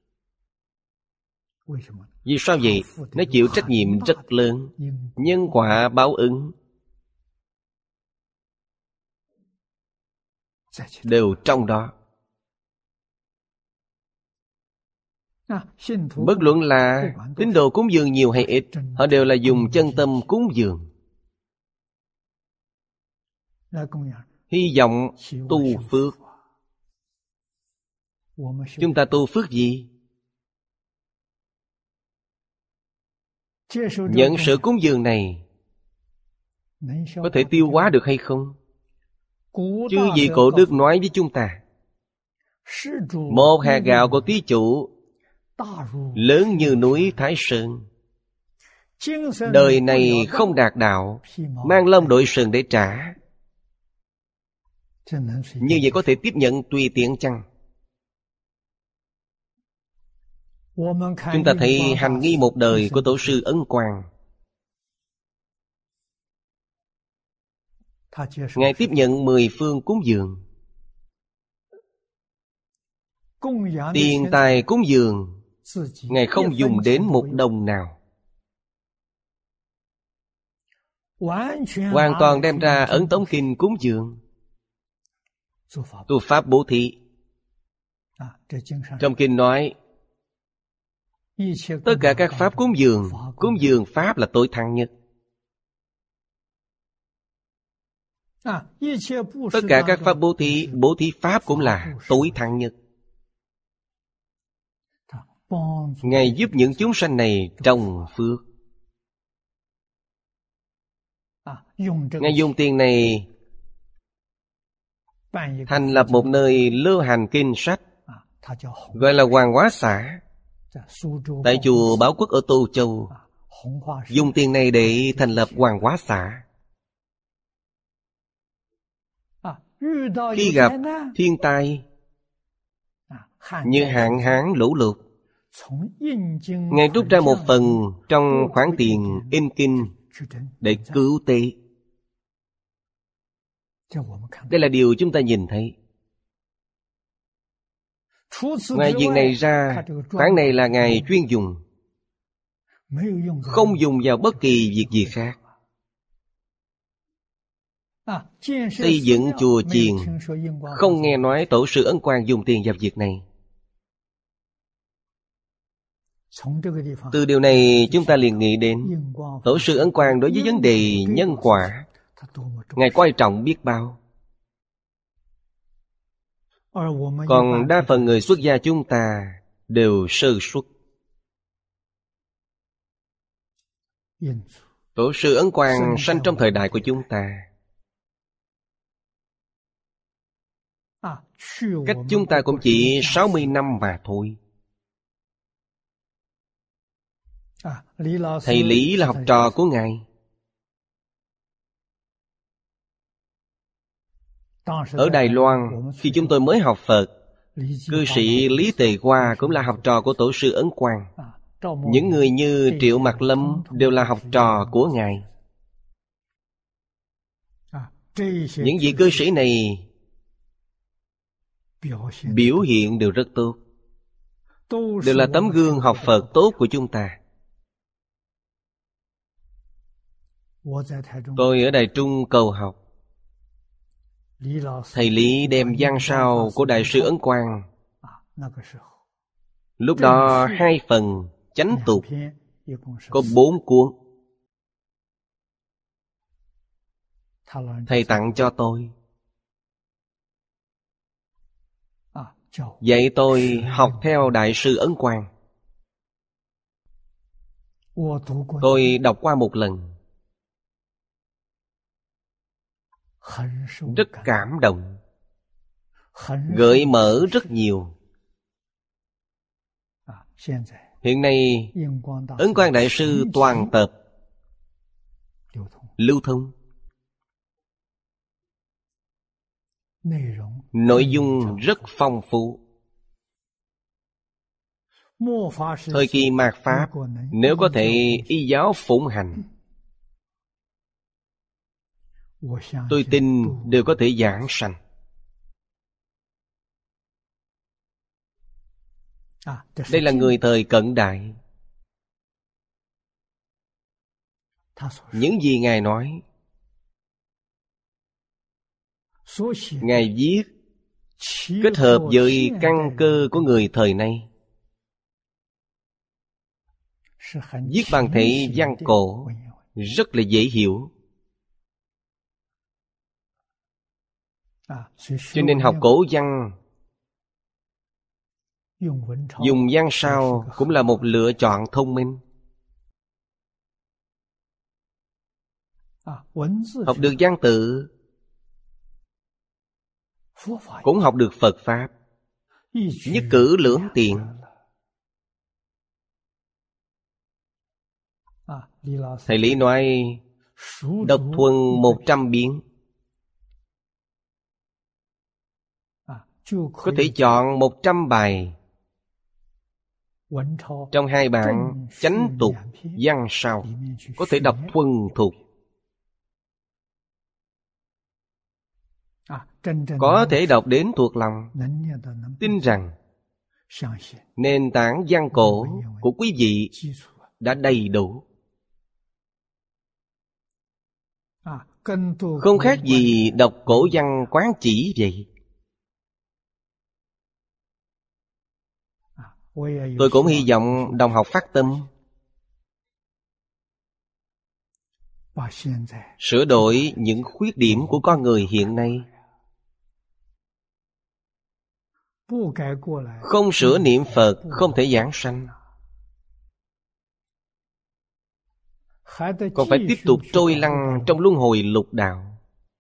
Vì sao vậy? Nó chịu trách nhiệm rất lớn, nhân quả báo ứng đều trong đó. Bất luận là tín đồ cúng dường nhiều hay ít, họ đều là dùng chân tâm cúng dường, hy vọng tu phước. Chúng ta tu phước gì? Nhận sự cúng dường này có thể tiêu hóa được hay không? Chư vị cổ đức nói với chúng ta, một hạt gạo của thí chủ lớn như núi Thái Sơn, Đời này không đạt đạo, mang lông đội sừng để trả. Như vậy có thể tiếp nhận tùy tiện chăng? Chúng ta thấy hành nghi một đời của Tổ sư Ấn Quang. Ngài tiếp nhận 10 phương cúng dường. Tiền tài cúng dường Ngài không dùng đến một đồng nào, hoàn toàn đem ra Ấn Tống Kinh cúng dường, tu pháp bố thí. Trong kinh nói tất cả các pháp cúng dường pháp là tối thắng nhất. Tất cả các pháp bố thí pháp cũng là tối thắng nhất. Ngài giúp những chúng sanh này trồng phước. Ngài dùng tiền này thành lập một nơi lưu hành kinh sách, gọi là Hoàng Hóa Xã, tại chùa Bảo Quốc ở Tô Châu. Dùng tiền này để thành lập Hoàng Hóa Xã. Khi gặp thiên tai như hạn hán lũ lụt, Ngài rút ra một phần trong khoản tiền in kinh để cứu tế. Đây là điều chúng ta nhìn thấy. Ngoài việc này ra, khoản này là Ngài chuyên dùng, không dùng vào bất kỳ việc gì khác. Xây dựng chùa chiền, không nghe nói Tổ sư Ấn Quang dùng tiền vào việc này. Từ điều này chúng ta liền nghĩ đến Tổ sư Ấn Quang đối với vấn đề nhân quả, Ngài coi trọng biết bao. Còn đa phần người xuất gia chúng ta đều sơ suất. Tổ sư Ấn Quang sanh trong thời đại của chúng ta, cách chúng ta cũng chỉ 60 năm mà thôi. Thầy Lý là học trò của Ngài. Ở Đài Loan, khi chúng tôi mới học Phật, cư sĩ Lý Tề Hoa cũng là học trò của Tổ sư Ấn Quang. Những người như Triệu Mạc Lâm đều là học trò của Ngài. Những vị cư sĩ này biểu hiện đều rất tốt, đều là tấm gương học Phật tốt của chúng ta. Tôi ở Đài Trung cầu học. Thầy Lý đem văn sao của Đại sư Ấn Quang. Lúc đó 2 phần chánh tục, có 4 cuốn. Thầy tặng cho tôi, dạy tôi học theo Đại sư Ấn Quang. Tôi đọc qua một lần, rất cảm động, gợi mở rất nhiều. Hiện nay Ấn Quang Đại sư toàn tập lưu thông, nội dung rất phong phú. Thời kỳ mạt Pháp, nếu có thể y giáo phụng hành, tôi tin đều có thể giảng sanh. Đây là người thời cận đại. Những gì Ngài nói, Ngài viết kết hợp với căn cơ của người thời nay, viết bằng thể văn cổ, rất là dễ hiểu. Cho nên học cổ văn, dùng văn sao cũng là một lựa chọn thông minh. Học được văn tự, cũng học được Phật Pháp, nhất cử lưỡng tiện. Thầy Lý nói độc thuần 100 biến. Có thể chọn 100 bài. Trong 2 bản chánh tục văn sao có thể đọc thuần thục, có thể đọc đến thuộc lòng. Tin rằng nền tảng văn cổ của quý vị đã đầy đủ, không khác gì đọc cổ văn Quán Chỉ vậy. Tôi cũng hy vọng đồng học phát tâm sửa đổi những khuyết điểm của con người hiện nay. Không sửa niệm Phật không thể giảng sanh, còn phải tiếp tục trôi lăn trong luân hồi lục đạo.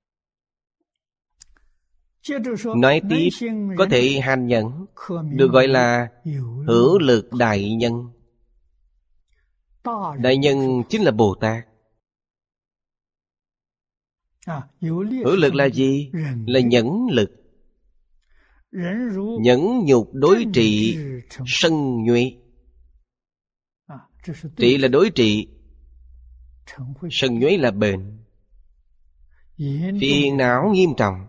Nói tiếp, có thể hành nhẫn, được gọi là hữu lực đại nhân. Đại nhân chính là Bồ Tát. Hữu lực là gì? Là nhẫn lực. Nhẫn nhục đối trị sân nhuệ. Trị là đối trị, sân nhuế là bệnh. Phiền não nghiêm trọng.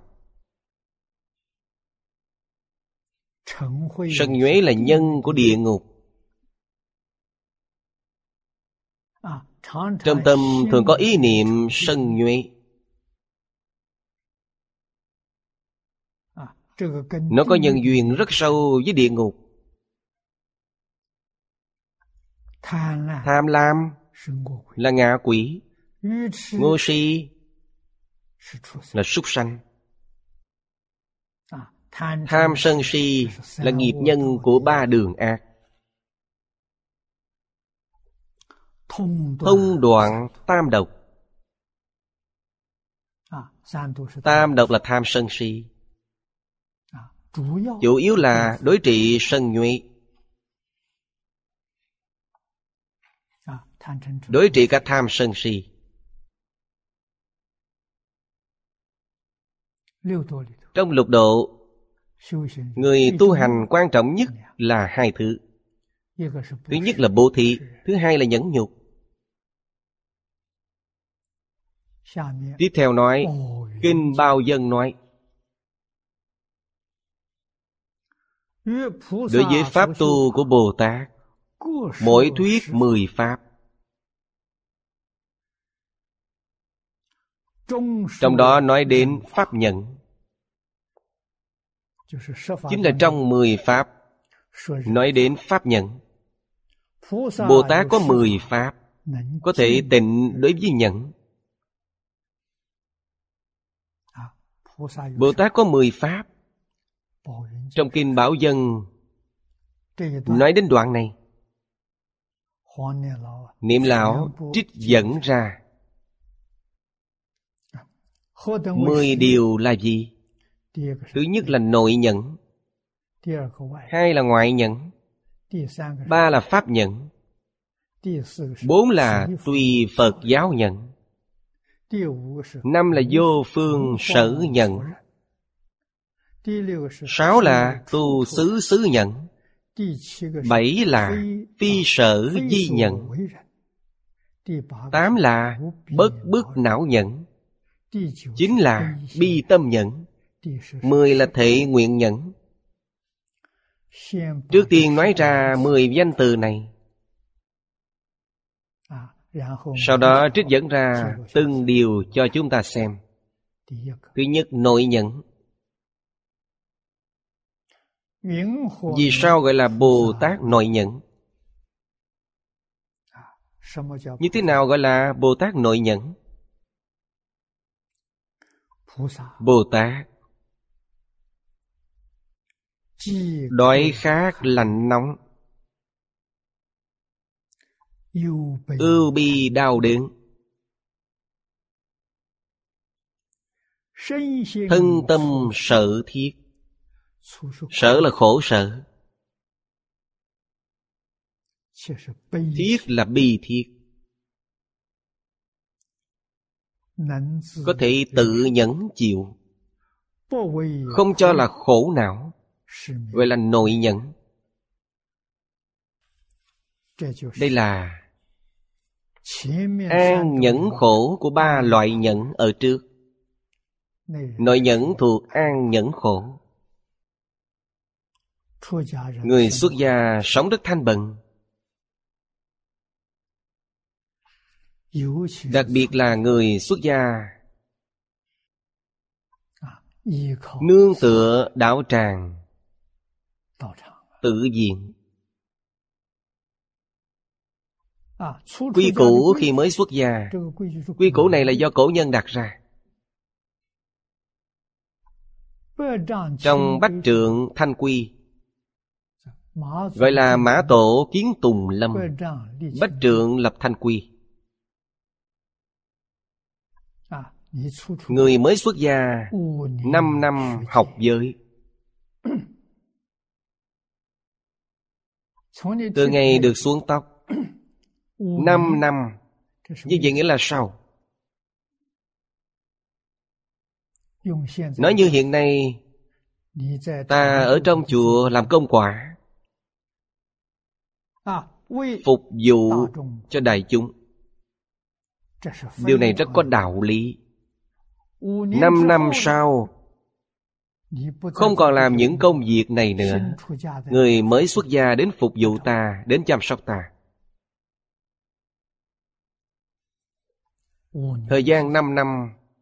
Sân nhuế là nhân của địa ngục. Trong tâm thường có ý niệm sân nhuế. Nó có nhân duyên rất sâu với địa ngục. Tham lam là ngạ quỷ, ngu si là súc sanh. Tham sân si là nghiệp nhân của 3 đường ác. Thông đoạn tam độc. Tam độc là tham sân si. Chủ yếu là đối trị sân nhuệ. Đối trị cả tham sân si. Trong lục độ, người tu hành quan trọng nhất là 2 thứ. Thứ nhất là bố thí, thứ hai là nhẫn nhục. Tiếp theo nói, Kinh Bao Dân nói, đối với pháp tu của Bồ Tát, mỗi thuyết 10 pháp. Trong đó nói đến pháp nhẫn, chính là trong 10 pháp nói đến pháp nhẫn. Bồ Tát có 10 pháp, có thể tịnh đối với nhẫn. Bồ Tát có 10 pháp. Trong Kinh Bảo Dân nói đến đoạn này, Niệm Lão trích dẫn ra 10 điều là gì? Thứ nhất là nội nhẫn, 2 là ngoại nhẫn, 3 là pháp nhẫn, 4 là tùy Phật giáo nhẫn, 5 là vô phương sở nhẫn, 6 là tu xứ xứ nhẫn, 7 là phi sở di nhẫn, 8 là bất bức não nhẫn, 9 là bi tâm nhẫn, 10 là thệ nguyện nhẫn. Trước tiên nói ra 10 danh từ này, sau đó trích dẫn ra từng điều cho chúng ta xem. Thứ nhất, nội nhẫn. Vì sao gọi là Bồ Tát nội nhẫn? Như thế nào gọi là Bồ Tát nội nhẫn? Bồ Tát đói khát lạnh nóng, ưu bi đau đớn, thân tâm sở thiết. Sở là khổ sở, thiết là bi thiết. có thể tự nhẫn chịu, không cho là khổ não, gọi là nội nhẫn. Đây là an nhẫn khổ của 3 loại nhẫn ở trước. Nội nhẫn thuộc an nhẫn khổ. Người xuất gia sống rất thanh bần, đặc biệt là người xuất gia nương tựa đạo tràng, tự viện. Quy củ khi mới xuất gia, quy củ này là do cổ nhân đặt ra. Trong Bách Trượng Thanh Quy gọi là Mã Tổ Kiến Tùng Lâm, Bách Trượng lập Thanh Quy. Người mới xuất gia 5 năm học giới. Từ ngày được xuống tóc 5 năm. Như vậy nghĩa là sao? Nói như hiện nay ta ở trong chùa làm công quả, phục vụ cho đại chúng. Điều này rất có đạo lý. 5 năm sau không còn làm những công việc này nữa, người mới xuất gia đến phục vụ ta, đến chăm sóc ta. Thời gian 5 năm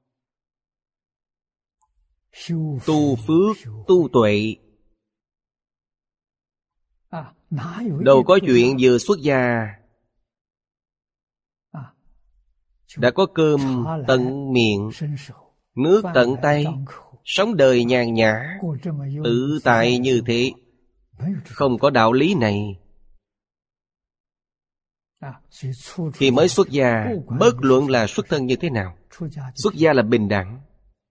tu phước, tu tuệ. Đâu có chuyện vừa xuất gia đã có cơm tận miệng, nước tận tay, sống đời nhàn nhã, tự tại như thế. Không có đạo lý này. Khi mới xuất gia, bất luận là xuất thân như thế nào, xuất gia là bình đẳng.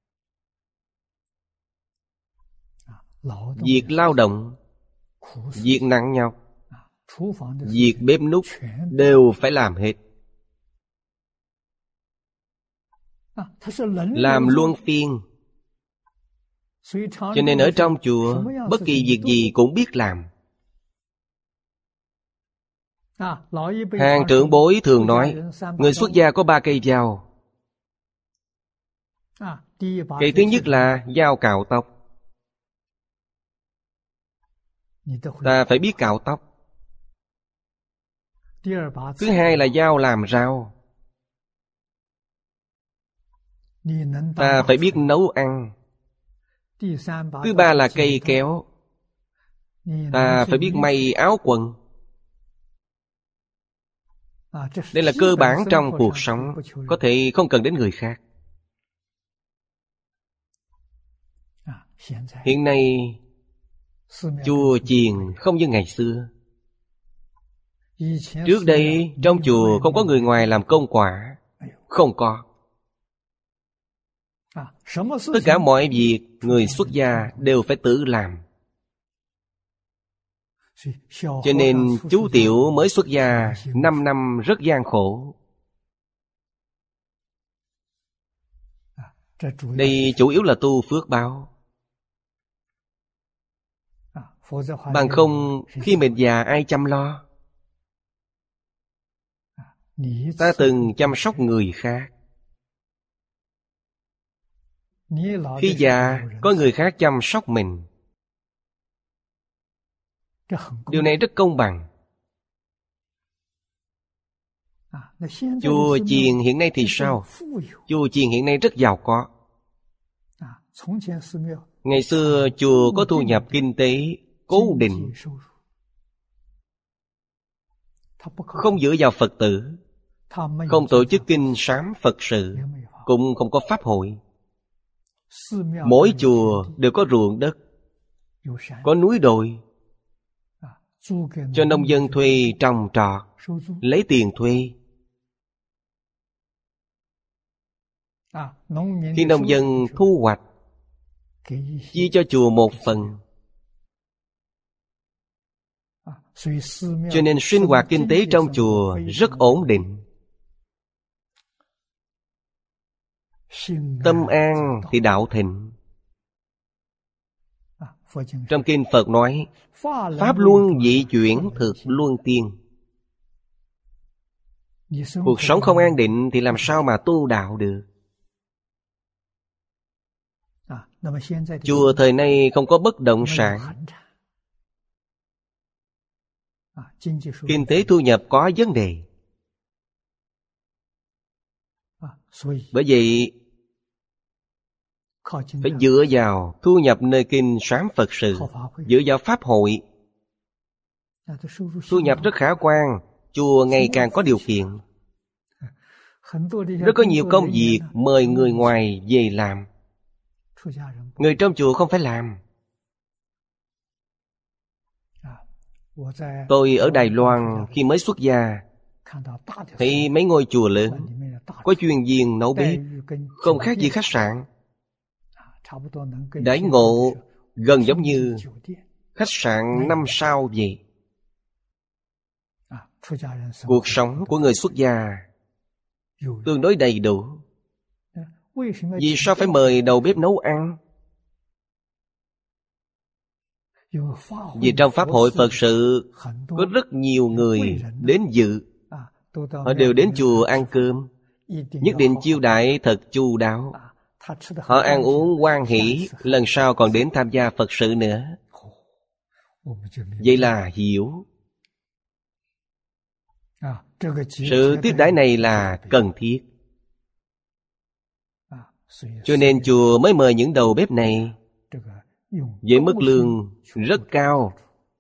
Việc lao động, việc nặng nhọc, việc bếp núc đều phải làm hết. Làm luân phiên. Cho nên ở trong chùa, bất kỳ việc gì cũng biết làm. Hàng trưởng bối thường nói, người xuất gia có 3 cây dao. Cây thứ nhất là dao cạo tóc. Ta phải biết cạo tóc. Thứ hai là dao làm rau. Ta phải biết nấu ăn. Thứ ba là cây kéo. Ta phải biết may áo quần. Đây là cơ bản trong cuộc sống, có thể không cần đến người khác. Hiện nay chùa chiền không như ngày xưa. Trước đây trong chùa không có người ngoài làm công quả. Không có. Tất cả mọi việc người xuất gia đều phải tự làm. Cho nên chú Tiểu mới xuất gia 5 năm rất gian khổ. Đây chủ yếu là tu phước báo. Bằng không khi mình già ai chăm lo. Ta từng chăm sóc người khác. Khi già có người khác chăm sóc mình. Điều này rất công bằng. Chùa chiền hiện nay thì sao? Chùa chiền hiện nay rất giàu có. Ngày xưa chùa có thu nhập kinh tế cố định, không dựa vào Phật tử, không tổ chức kinh sám Phật sự, cũng không có pháp hội. Mỗi chùa đều có ruộng đất, có núi đồi, cho nông dân thuê trồng trọt, lấy tiền thuê. Khi nông dân thu hoạch, chia cho chùa một phần. Cho nên sinh hoạt kinh tế trong chùa rất ổn định. Tâm an thì đạo thịnh. Trong kinh Phật nói, pháp luân dị chuyển thực luân tiên. Cuộc sống không an định thì làm sao mà tu đạo được? Chùa thời nay không có bất động sản, kinh tế thu nhập có vấn đề. Bởi vậy phải dựa vào thu nhập nơi kinh sám Phật sự, dựa vào pháp hội. Thu nhập rất khả quan, chùa ngày càng có điều kiện. Rất có nhiều công việc mời người ngoài về làm, người trong chùa không phải làm. Tôi ở Đài Loan khi mới xuất gia, thấy mấy ngôi chùa lớn có chuyên viên nấu bếp, không khác gì khách sạn. Đãi ngộ gần giống như khách sạn 5 sao vậy. Cuộc sống của người xuất gia tương đối đầy đủ. Vì sao phải mời đầu bếp nấu ăn? Vì trong pháp hội Phật sự có rất nhiều người đến dự. Họ đều đến chùa ăn cơm, nhất định chiêu đãi thật chu đáo. Họ ăn uống hoan hỷ, lần sau còn đến tham gia Phật sự nữa. Vậy là hiểu. Sự tiếp đãi này là cần thiết. Cho nên chùa mới mời những đầu bếp này với mức lương rất cao.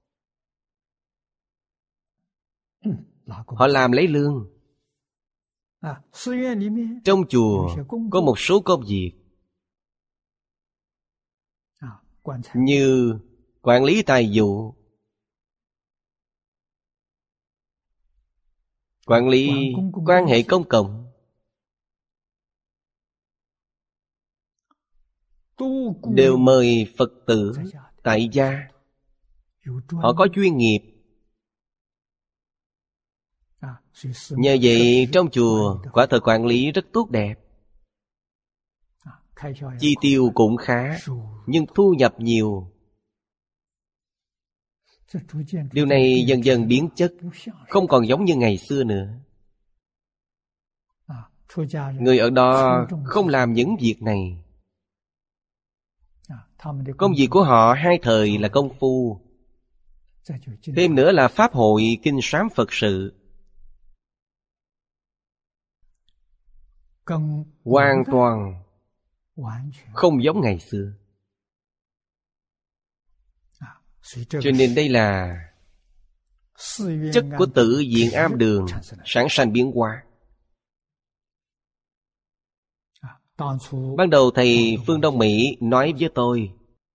Họ làm lấy lương. Trong chùa có một số công việc như quản lý tài vụ, quản lý quan hệ công cộng, đều mời Phật tử tại gia. Họ có chuyên nghiệp. Nhờ vậy trong chùa quả thật quản lý rất tốt đẹp. Chi tiêu cũng khá, nhưng thu nhập nhiều. Điều này dần dần biến chất, không còn giống như ngày xưa nữa. Người ở đó không làm những việc này. Công việc của họ hai thời là công phu, thêm nữa là pháp hội kinh sám Phật sự. Hoàn toàn không giống ngày xưa. Cho nên đây là chất của tự diện am đường sản sanh biến hóa. Ban đầu thầy Phương Đông Mỹ nói với tôi,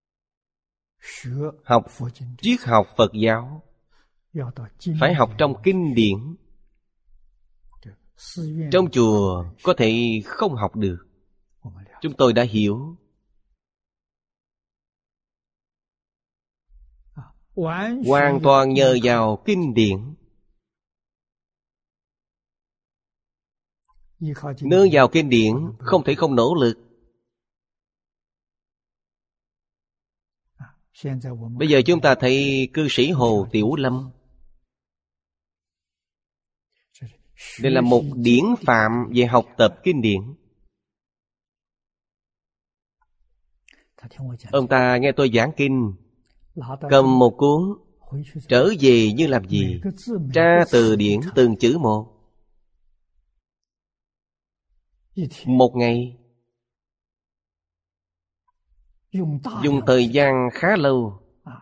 học triết học Phật giáo phải học trong kinh điển. Trong chùa có thể không học được. Chúng tôi đã hiểu. Hoàn toàn nhờ vào kinh điển. Nương vào kinh điển không thể không nỗ lực. Bây giờ chúng ta thấy cư sĩ Hồ Tiểu Lâm, đây là một điển phạm về học tập kinh điển. Ông ta nghe tôi giảng kinh, cầm một cuốn trở về như làm gì? Tra từ điển từng chữ một. Một ngày dùng thời gian khá lâu,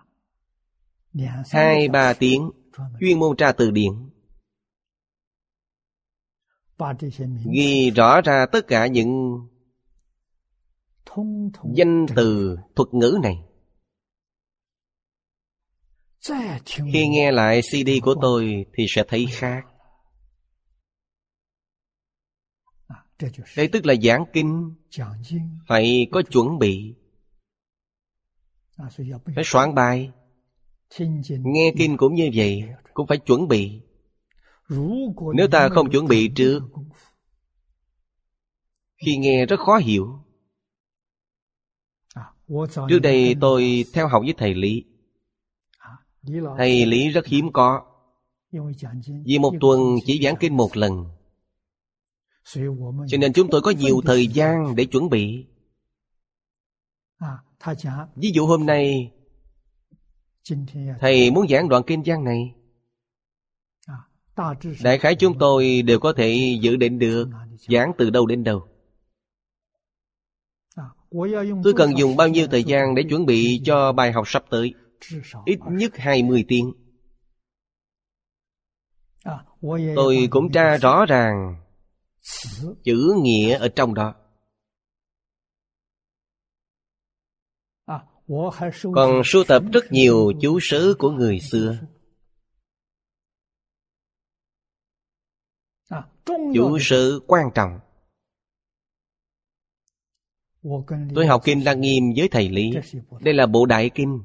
2-3 tiếng chuyên môn tra từ điển, ghi rõ ra tất cả những danh từ thuật ngữ này. Khi nghe lại CD của tôi thì sẽ thấy khác. Đây tức là giảng kinh phải có chuẩn bị, phải soạn bài. Nghe kinh cũng như vậy, cũng phải chuẩn bị. Nếu ta không chuẩn bị trước, Khi nghe rất khó hiểu. Trước đây tôi theo học với thầy Lý. Thầy Lý rất hiếm có, vì một tuần chỉ giảng kinh một lần, cho nên chúng tôi có nhiều thời gian để chuẩn bị. Ví dụ hôm nay thầy muốn giảng đoạn kinh văn này, đại khái chúng tôi đều có thể dự định được giảng từ đâu đến đâu. Tôi cần dùng bao nhiêu thời gian để chuẩn bị cho bài học sắp tới? Ít nhất 20 tiếng. Tôi cũng tra rõ ràng chữ nghĩa ở trong đó. Còn sưu tập rất nhiều chú sớ của người xưa. Chú sớ quan trọng. Tôi học kinh Lăng Nghiêm với thầy Lý. Đây là bộ đại kinh.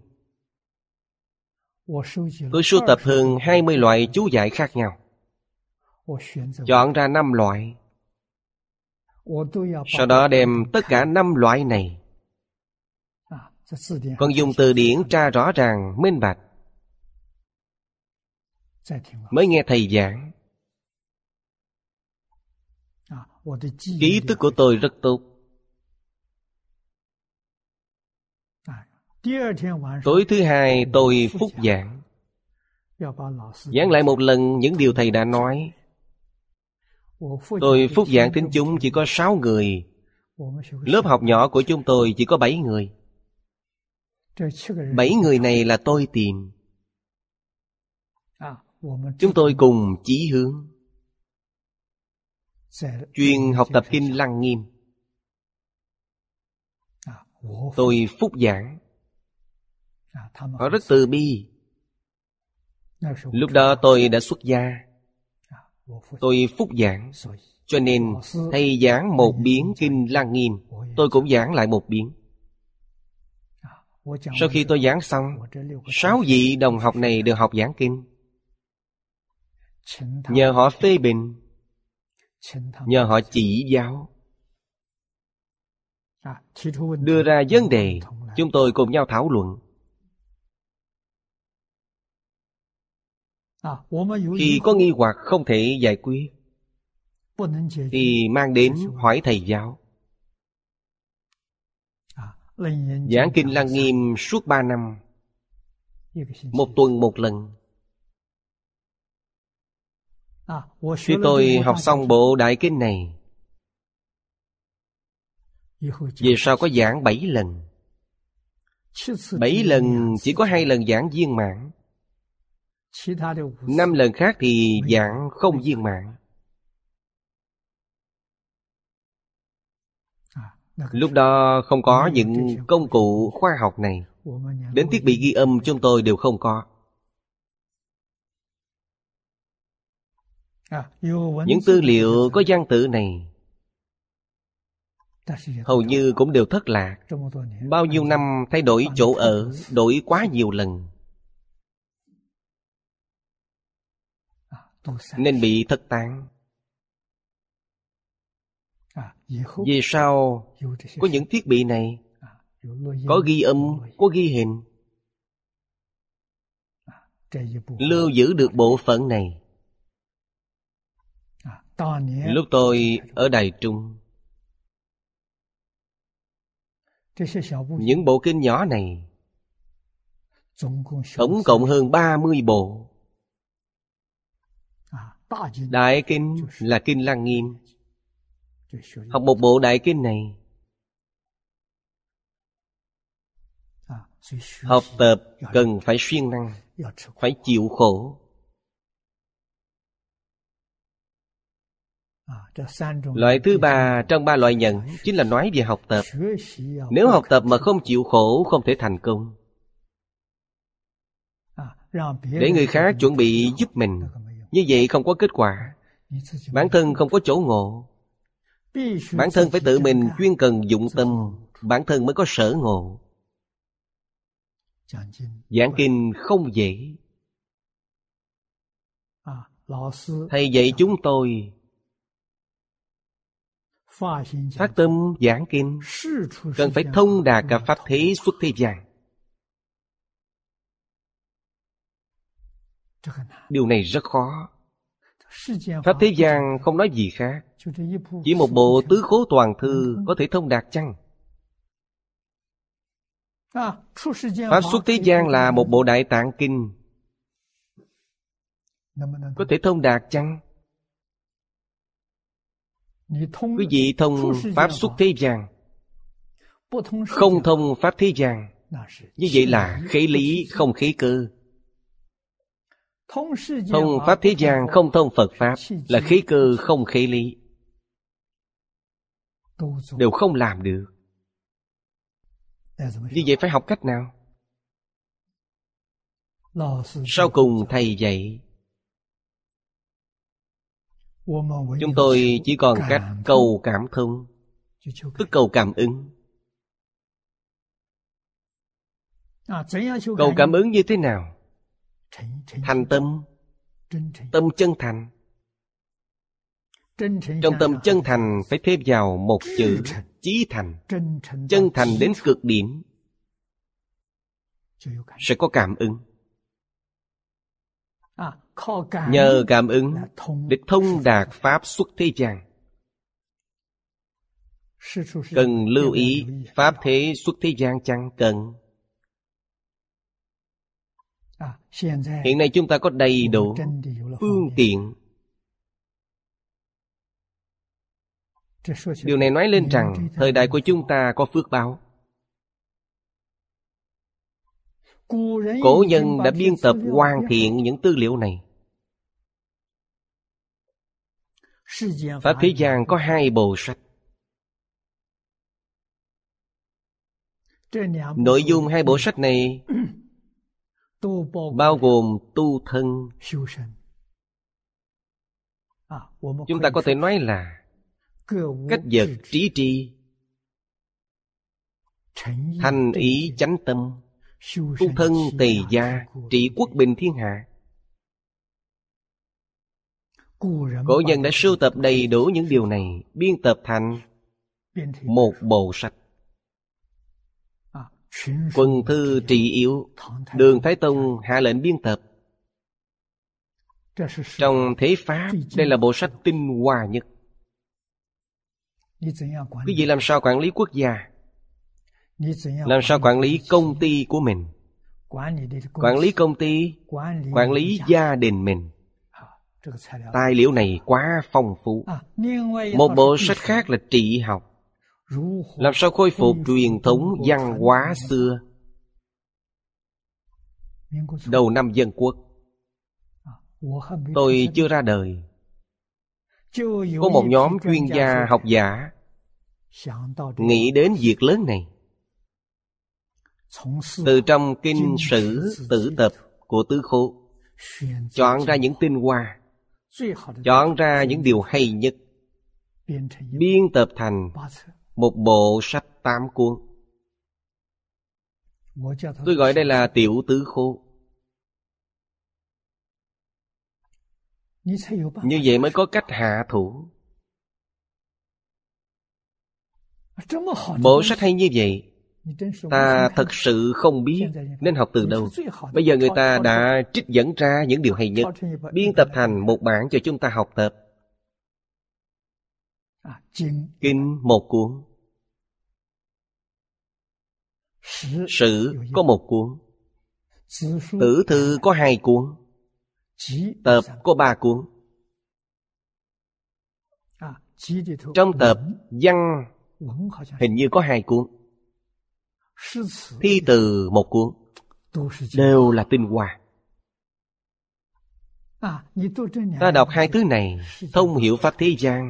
Tôi sưu tập hơn 20 loại chú giải khác nhau, chọn ra 5 loại. Sau đó đem tất cả 5 loại này, còn dùng từ điển tra rõ ràng, minh bạch, mới nghe thầy giảng. Ký tức của tôi rất tốt. Tối thứ hai tôi phúc giảng, giảng lại một lần những điều thầy đã nói. Tôi phúc giảng thính chúng chỉ có 6 người. Lớp học nhỏ của chúng tôi chỉ có 7 người. 7 người này là tôi tìm. Chúng tôi cùng chí hướng, chuyên học tập kinh Lăng Nghiêm. Tôi phúc giảng, họ rất từ bi. Lúc đó tôi đã xuất gia. Tôi phúc giảng, cho nên thầy giảng một biến kinh Lăng Nghiêm, tôi cũng giảng lại một biến. Sau khi tôi giảng xong, 6 vị đồng học này đều học giảng kinh. Nhờ họ phê bình, nhờ họ chỉ giáo, đưa ra vấn đề, chúng tôi cùng nhau thảo luận. Khi có nghi hoặc không thể giải quyết thì mang đến hỏi thầy giáo. Giảng kinh Lăng Nghiêm suốt 3 năm, một tuần một lần. Khi tôi học xong bộ đại kinh này, về sau có giảng 7 lần. 7 lần chỉ có 2 lần giảng viên mãn, 5 lần khác thì giảng không viên mãn. Lúc đó không có những công cụ khoa học này, đến thiết bị ghi âm chúng tôi đều không có. Những tư liệu có văn tự này hầu như cũng đều thất lạc. Bao nhiêu năm thay đổi chỗ ở, đổi quá nhiều lần, nên bị thất tán. Về sau có những thiết bị này, có ghi âm, có ghi hình, lưu giữ được bộ phận này. Lúc tôi ở Đài Trung, những bộ kinh nhỏ này tổng cộng hơn 30 bộ. Đại kinh là kinh Lăng Nghiêm. Học một bộ đại kinh này, học tập cần phải siêng năng, phải chịu khổ. Loại thứ 3 trong 3 loại nhận chính là nói về học tập. Nếu học tập mà không chịu khổ, không thể thành công. Để người khác chuẩn bị giúp mình, như vậy không có kết quả. Bản thân không có chỗ ngộ. Bản thân phải tự mình chuyên cần dụng tâm, bản thân mới có sở ngộ. Giảng kinh không dễ. Thầy dạy chúng tôi phát tâm giảng kinh, cần phải thông đạt cả pháp thế xuất thế gian. Điều này rất khó. Pháp thế gian không nói gì khác, chỉ một bộ tứ khố toàn thư có thể thông đạt chăng? Pháp xuất thế gian là một bộ Đại Tạng Kinh, có thể thông đạt chăng? Quý vị thông Pháp xuất thế gian, không thông Pháp thế gian, như vậy là khế lý không khế cơ. Thông Pháp thế gian không thông Phật Pháp là khế cơ không khế lý, đều không làm được. Như vậy phải học cách nào? Sau cùng thầy dạy, chúng tôi chỉ còn cách cầu cảm thông, tức cầu cảm ứng. Cầu cảm ứng như thế nào? Thành tâm, tâm chân thành. Trong tâm chân thành phải thêm vào một chữ chí thành. Chân thành đến cực điểm sẽ có cảm ứng. Nhờ cảm ứng để thông đạt Pháp xuất thế gian. Cần lưu ý Pháp thế xuất thế gian chăng? Cần. Hiện nay chúng ta có đầy đủ phương tiện. Điều này nói lên rằng thời đại của chúng ta có phước báo. Cổ nhân đã biên tập hoàn thiện những tư liệu này. Pháp thế gian có 2 bộ sách. Nội dung 2 bộ sách này bao gồm tu thân. Chúng ta có thể nói là cách vật trí tri, thành ý chánh tâm, tu thân tề gia, trị quốc bình thiên hạ. Cổ nhân đã sưu tập đầy đủ những điều này, biên tập thành một bộ sách. Quần thư trị yếu, Đường Thái Tông hạ lệnh biên tập. Trong thế Pháp, đây là bộ sách tinh hoa nhất. Quý vị làm sao quản lý quốc gia? Làm sao quản lý công ty của mình? Quản lý công ty, quản lý gia đình mình. Tài liệu này quá phong phú. Một bộ sách khác là trị học. Làm sao khôi phục truyền thống văn hóa xưa. Đầu năm Dân Quốc, tôi chưa ra đời, có một nhóm chuyên gia học giả nghĩ đến việc lớn này. Từ trong kinh sử tử tập của tứ khố, chọn ra những tinh hoa, chọn ra những điều hay nhất, biên tập thành một bộ sách 8 cuốn. Tôi gọi đây là tiểu tứ khố. Như vậy mới có cách hạ thủ. Bộ sách hay như vậy, ta thật sự không biết nên học từ đâu. Bây giờ người ta đã trích dẫn ra những điều hay nhất, biên tập thành một bản cho chúng ta học tập. Kinh 1 cuốn, sử có 1 cuốn, tử thư có 2 cuốn, tập có 3 cuốn. Trong tập văn hình như có 2 cuốn, thi từ 1 cuốn, đều là tinh hoa. Ta đọc 2 thứ này, thông hiểu pháp thế gian.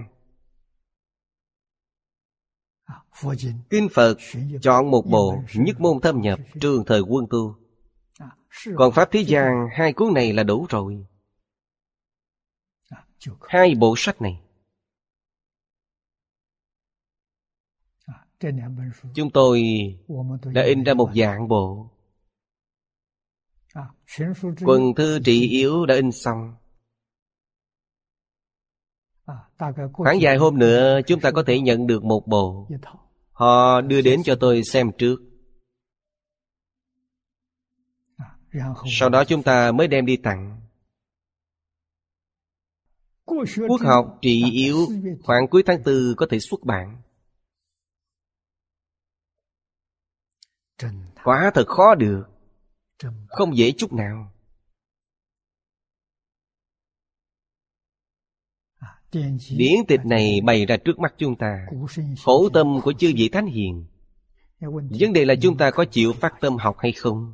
Kinh Phật chọn một bộ, nhất môn thâm nhập, trường thời quân tu. Còn pháp thế gian 2 cuốn này là đủ rồi. 2 bộ sách này, chúng tôi đã in ra một dạng bộ. Quần thư trị yếu đã in xong. Khoảng vài hôm nữa chúng ta có thể nhận được một bộ. Họ đưa đến cho tôi xem trước. Sau đó chúng ta mới đem đi tặng. Quốc học trị yếu khoảng cuối tháng 4 có thể xuất bản. Quả thật khó được, không dễ chút nào. Điển tịch này bày ra trước mắt chúng ta, khổ tâm của chư vị thánh hiền. Vấn đề là chúng ta có chịu phát tâm học hay không?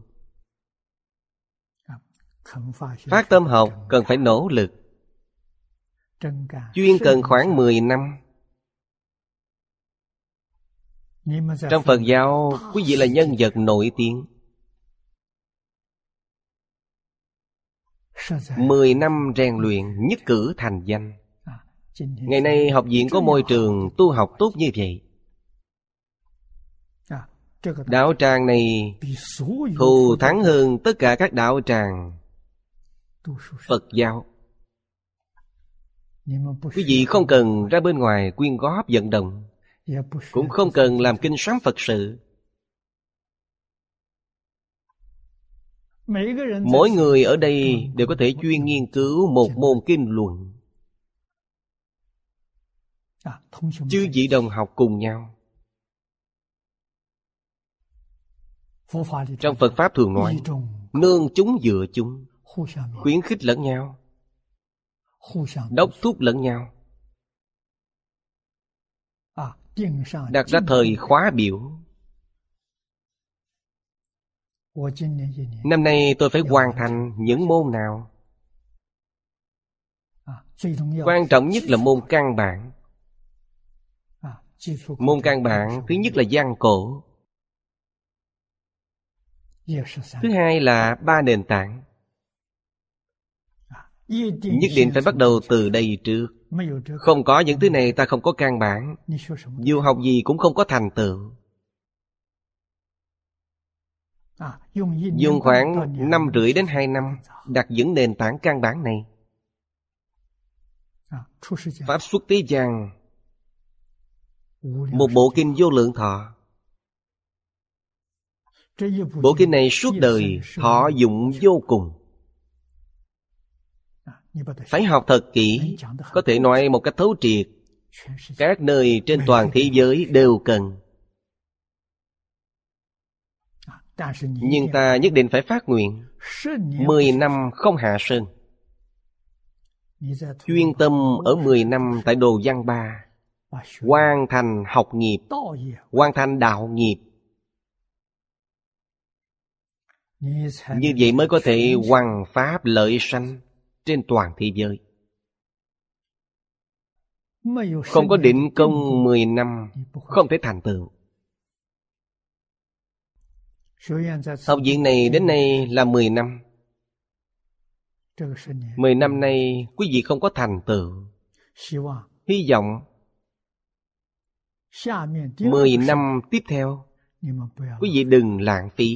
Phát tâm học cần phải nỗ lực. Chuyên cần khoảng 10 năm. Trong Phật giáo, quý vị là nhân vật nổi tiếng. 10 năm rèn luyện nhất cử thành danh. Ngày nay học viện có môi trường tu học tốt như vậy. Đạo tràng này thù thắng hơn tất cả các đạo tràng Phật giáo. Quý vị không cần ra bên ngoài quyên góp vận động, cũng không cần làm kinh sám Phật sự. Mỗi người ở đây đều có thể chuyên nghiên cứu một môn kinh luận. Chư vị đồng học cùng nhau. Trong Phật Pháp thường nói, nương chúng dựa chúng, khuyến khích lẫn nhau, đốc thúc lẫn nhau. Đặt ra thời khóa biểu. Năm nay tôi phải hoàn thành những môn nào? Quan trọng nhất là môn căn bản. Môn căn bản thứ nhất là văn cổ, thứ hai là 3 nền tảng. Nhất định phải bắt đầu từ đây trước. Không có những thứ này ta không có căn bản, dù học gì cũng không có thành tựu. Dùng khoảng 1 năm rưỡi đến 2 năm đặt vững nền tảng căn bản này. Pháp xuất thế gian, một bộ kinh Vô Lượng Thọ. Bộ kinh này suốt đời thọ dụng vô cùng. Phải học thật kỹ, có thể nói một cách thấu triệt. Các nơi trên toàn thế giới đều cần. Nhưng ta nhất định phải phát nguyện 10 năm không hạ sơn. Chuyên tâm ở 10 năm tại Đồ Văn Ba, hoàn thành học nghiệp, hoàn thành đạo nghiệp. Như vậy mới có thể hoằng pháp lợi sanh trên toàn thế giới. Không có định công 10 năm, không thể thành tựu. Học viện này đến nay là 10 năm. 10 năm nay quý vị không có thành tựu. Hy vọng 10 năm tiếp theo quý vị đừng lãng phí.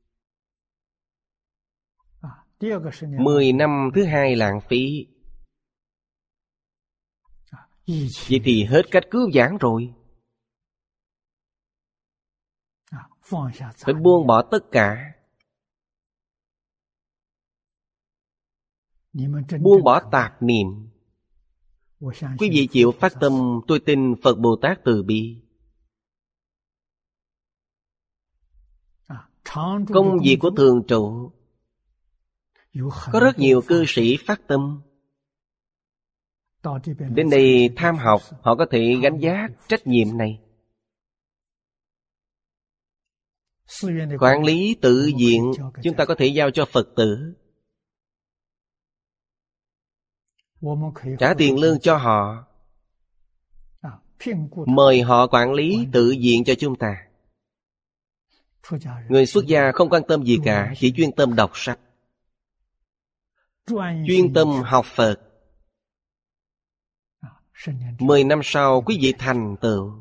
10 năm thứ hai lãng phí, vậy thì hết cách cứu vãn rồi. Phải buông bỏ tất cả. Buông bỏ tạp niệm. Quý vị chịu phát tâm, tôi tin Phật Bồ Tát từ bi. Công việc của thường trụ, có rất nhiều cư sĩ phát tâm. Đến đây tham học, họ có thể gánh vác trách nhiệm này. Quản lý tự viện chúng ta có thể giao cho Phật tử. Trả tiền lương cho họ, mời họ quản lý tự viện cho chúng ta. Người xuất gia không quan tâm gì cả, chỉ chuyên tâm đọc sách, chuyên tâm học Phật. 10 năm sau quý vị thành tựu.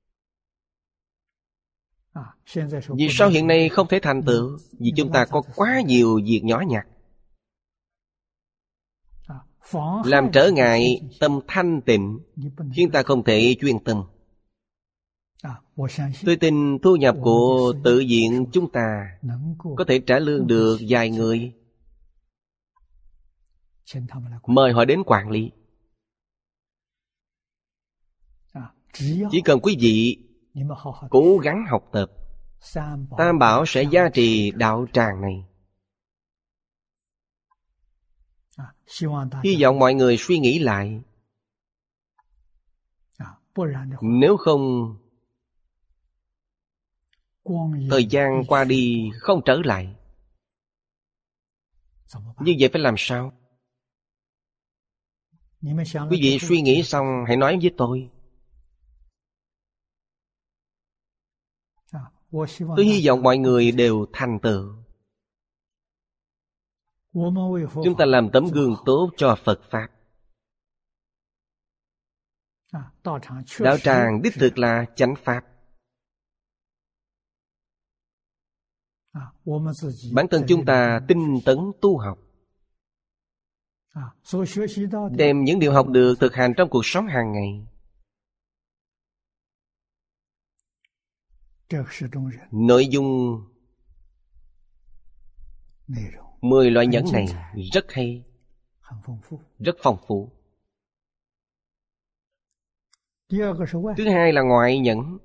Vì sao hiện nay không thể thành tựu? Vì chúng ta có quá nhiều việc nhỏ nhặt. làm trở ngại tâm thanh tịnh, khiến ta không thể chuyên tâm. Tôi tin thu nhập của tự viện chúng ta có thể trả lương được vài người. Mời họ đến quản lý. Chỉ cần quý vị cố gắng học tập, Tam Bảo sẽ gia trì đạo tràng này. Hy vọng mọi người suy nghĩ lại. Nếu không, thời gian qua đi không trở lại. Như vậy phải làm sao? Quý vị suy nghĩ xong hãy nói với tôi. Tôi hy vọng mọi người đều thành tựu. Chúng ta làm tấm gương tốt cho Phật Pháp. Đạo tràng đích thực là chánh Pháp. Bản thân chúng ta tinh tấn tu học, đem những điều học được thực hành trong cuộc sống hàng ngày. Nội dung 10 loại nhẫn này rất hay, rất phong phú. Thứ hai là ngoại nhẫn.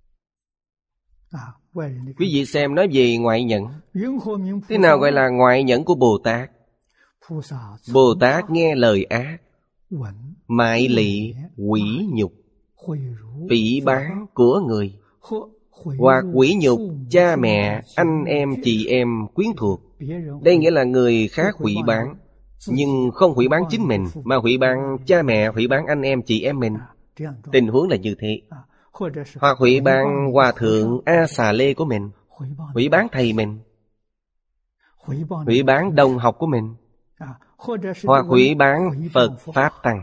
Quý vị xem nói về ngoại nhẫn. Thế nào gọi là ngoại nhẫn của Bồ Tát? Bồ Tát nghe lời ác, mại lị, quỷ nhục, phỉ báng của người, hoặc quỷ nhục cha mẹ, anh em, chị em, quyến thuộc. Đây nghĩa là người khác hủy báng, nhưng không hủy báng chính mình, mà hủy báng cha mẹ, hủy báng anh em, chị em mình. Tình huống là như thế. Hoặc hủy báng hòa thượng A Xà Lê của mình, hủy báng thầy mình, hủy báng đồng học của mình, hoặc hủy báng Phật Pháp Tăng.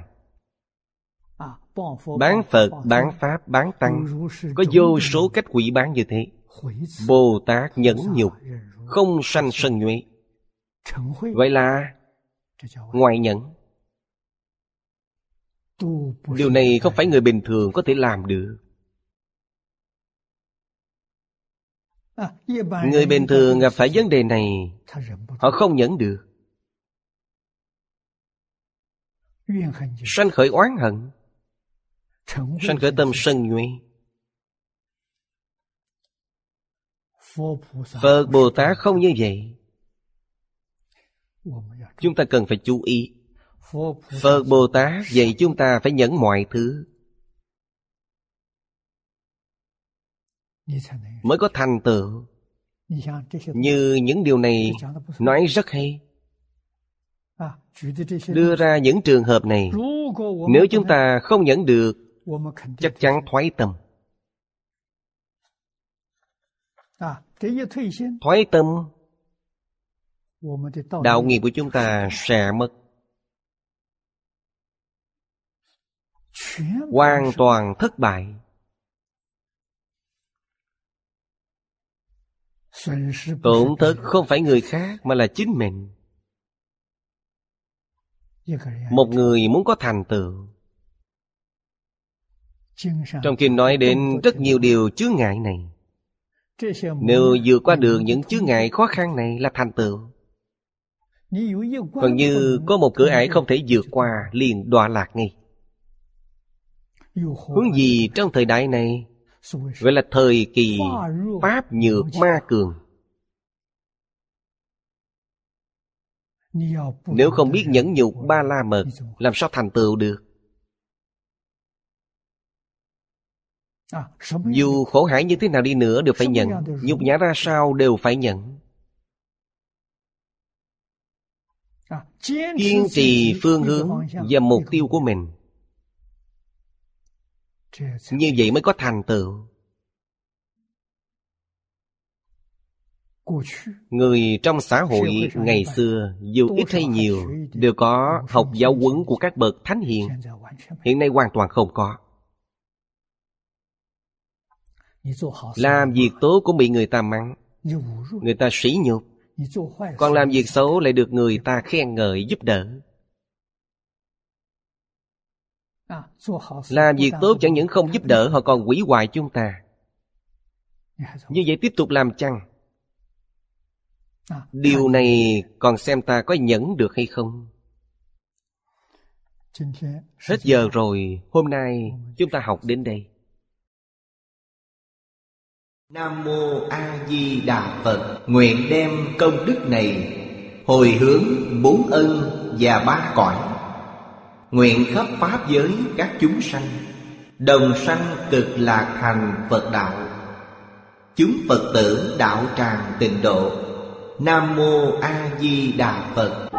Bán Phật, bán Pháp, bán Tăng, có vô số cách hủy báng như thế. Bồ Tát nhẫn nhục, không sanh sân nhuệ, vậy là ngoại nhẫn. Điều này không phải người bình thường có thể làm được. Người bình thường gặp phải vấn đề này, họ không nhẫn được, sanh khởi oán hận, sanh khởi tâm sân nhuệ. Phật Bồ Tát không như vậy. Chúng ta cần phải chú ý. Phật Bồ Tát dạy chúng ta phải nhẫn mọi thứ, mới có thành tựu. Như những điều này nói rất hay. Đưa ra những trường hợp này, nếu chúng ta không nhẫn được, chắc chắn thoái tâm. Thoái tâm, đạo nghiệp của chúng ta sẽ mất, hoàn toàn thất bại. Tổn thất không phải người khác mà là chính mình. Một người muốn có thành tựu, trong kinh nói đến rất nhiều điều chướng ngại này. Nếu vượt qua được những chướng ngại khó khăn này là thành tựu. Còn như có một cửa ải không thể vượt qua, liền đọa lạc ngay. Huống gì trong thời đại này, gọi là thời kỳ pháp nhược ma cường. Nếu không biết nhẫn nhục ba la mật, làm sao thành tựu được? Dù khổ hải như thế nào đi nữa đều phải nhận, nhục nhã ra sao đều phải nhận. Kiên trì phương hướng và mục tiêu của mình, như vậy mới có thành tựu. Người trong xã hội ngày xưa, dù ít hay nhiều, đều có học giáo huấn của các bậc thánh hiền. Hiện nay hoàn toàn không có. Làm việc tốt cũng bị người ta mắng, người ta sỉ nhục. Còn làm việc xấu lại được người ta khen ngợi giúp đỡ. Làm việc tốt chẳng những không giúp đỡ, họ còn hủy hoại chúng ta. Như vậy tiếp tục làm chăng? Điều này còn xem ta có nhẫn được hay không. Hết giờ rồi, hôm nay chúng ta học đến đây. Nam Mô A Di Đà Phật. Nguyện đem công đức này hồi hướng 4 ân và 3 cõi, nguyện khắp pháp giới các chúng sanh đồng sanh cực lạc thành Phật đạo. Chúng Phật tử đạo tràng tịnh độ. Nam Mô A Di Đà Phật.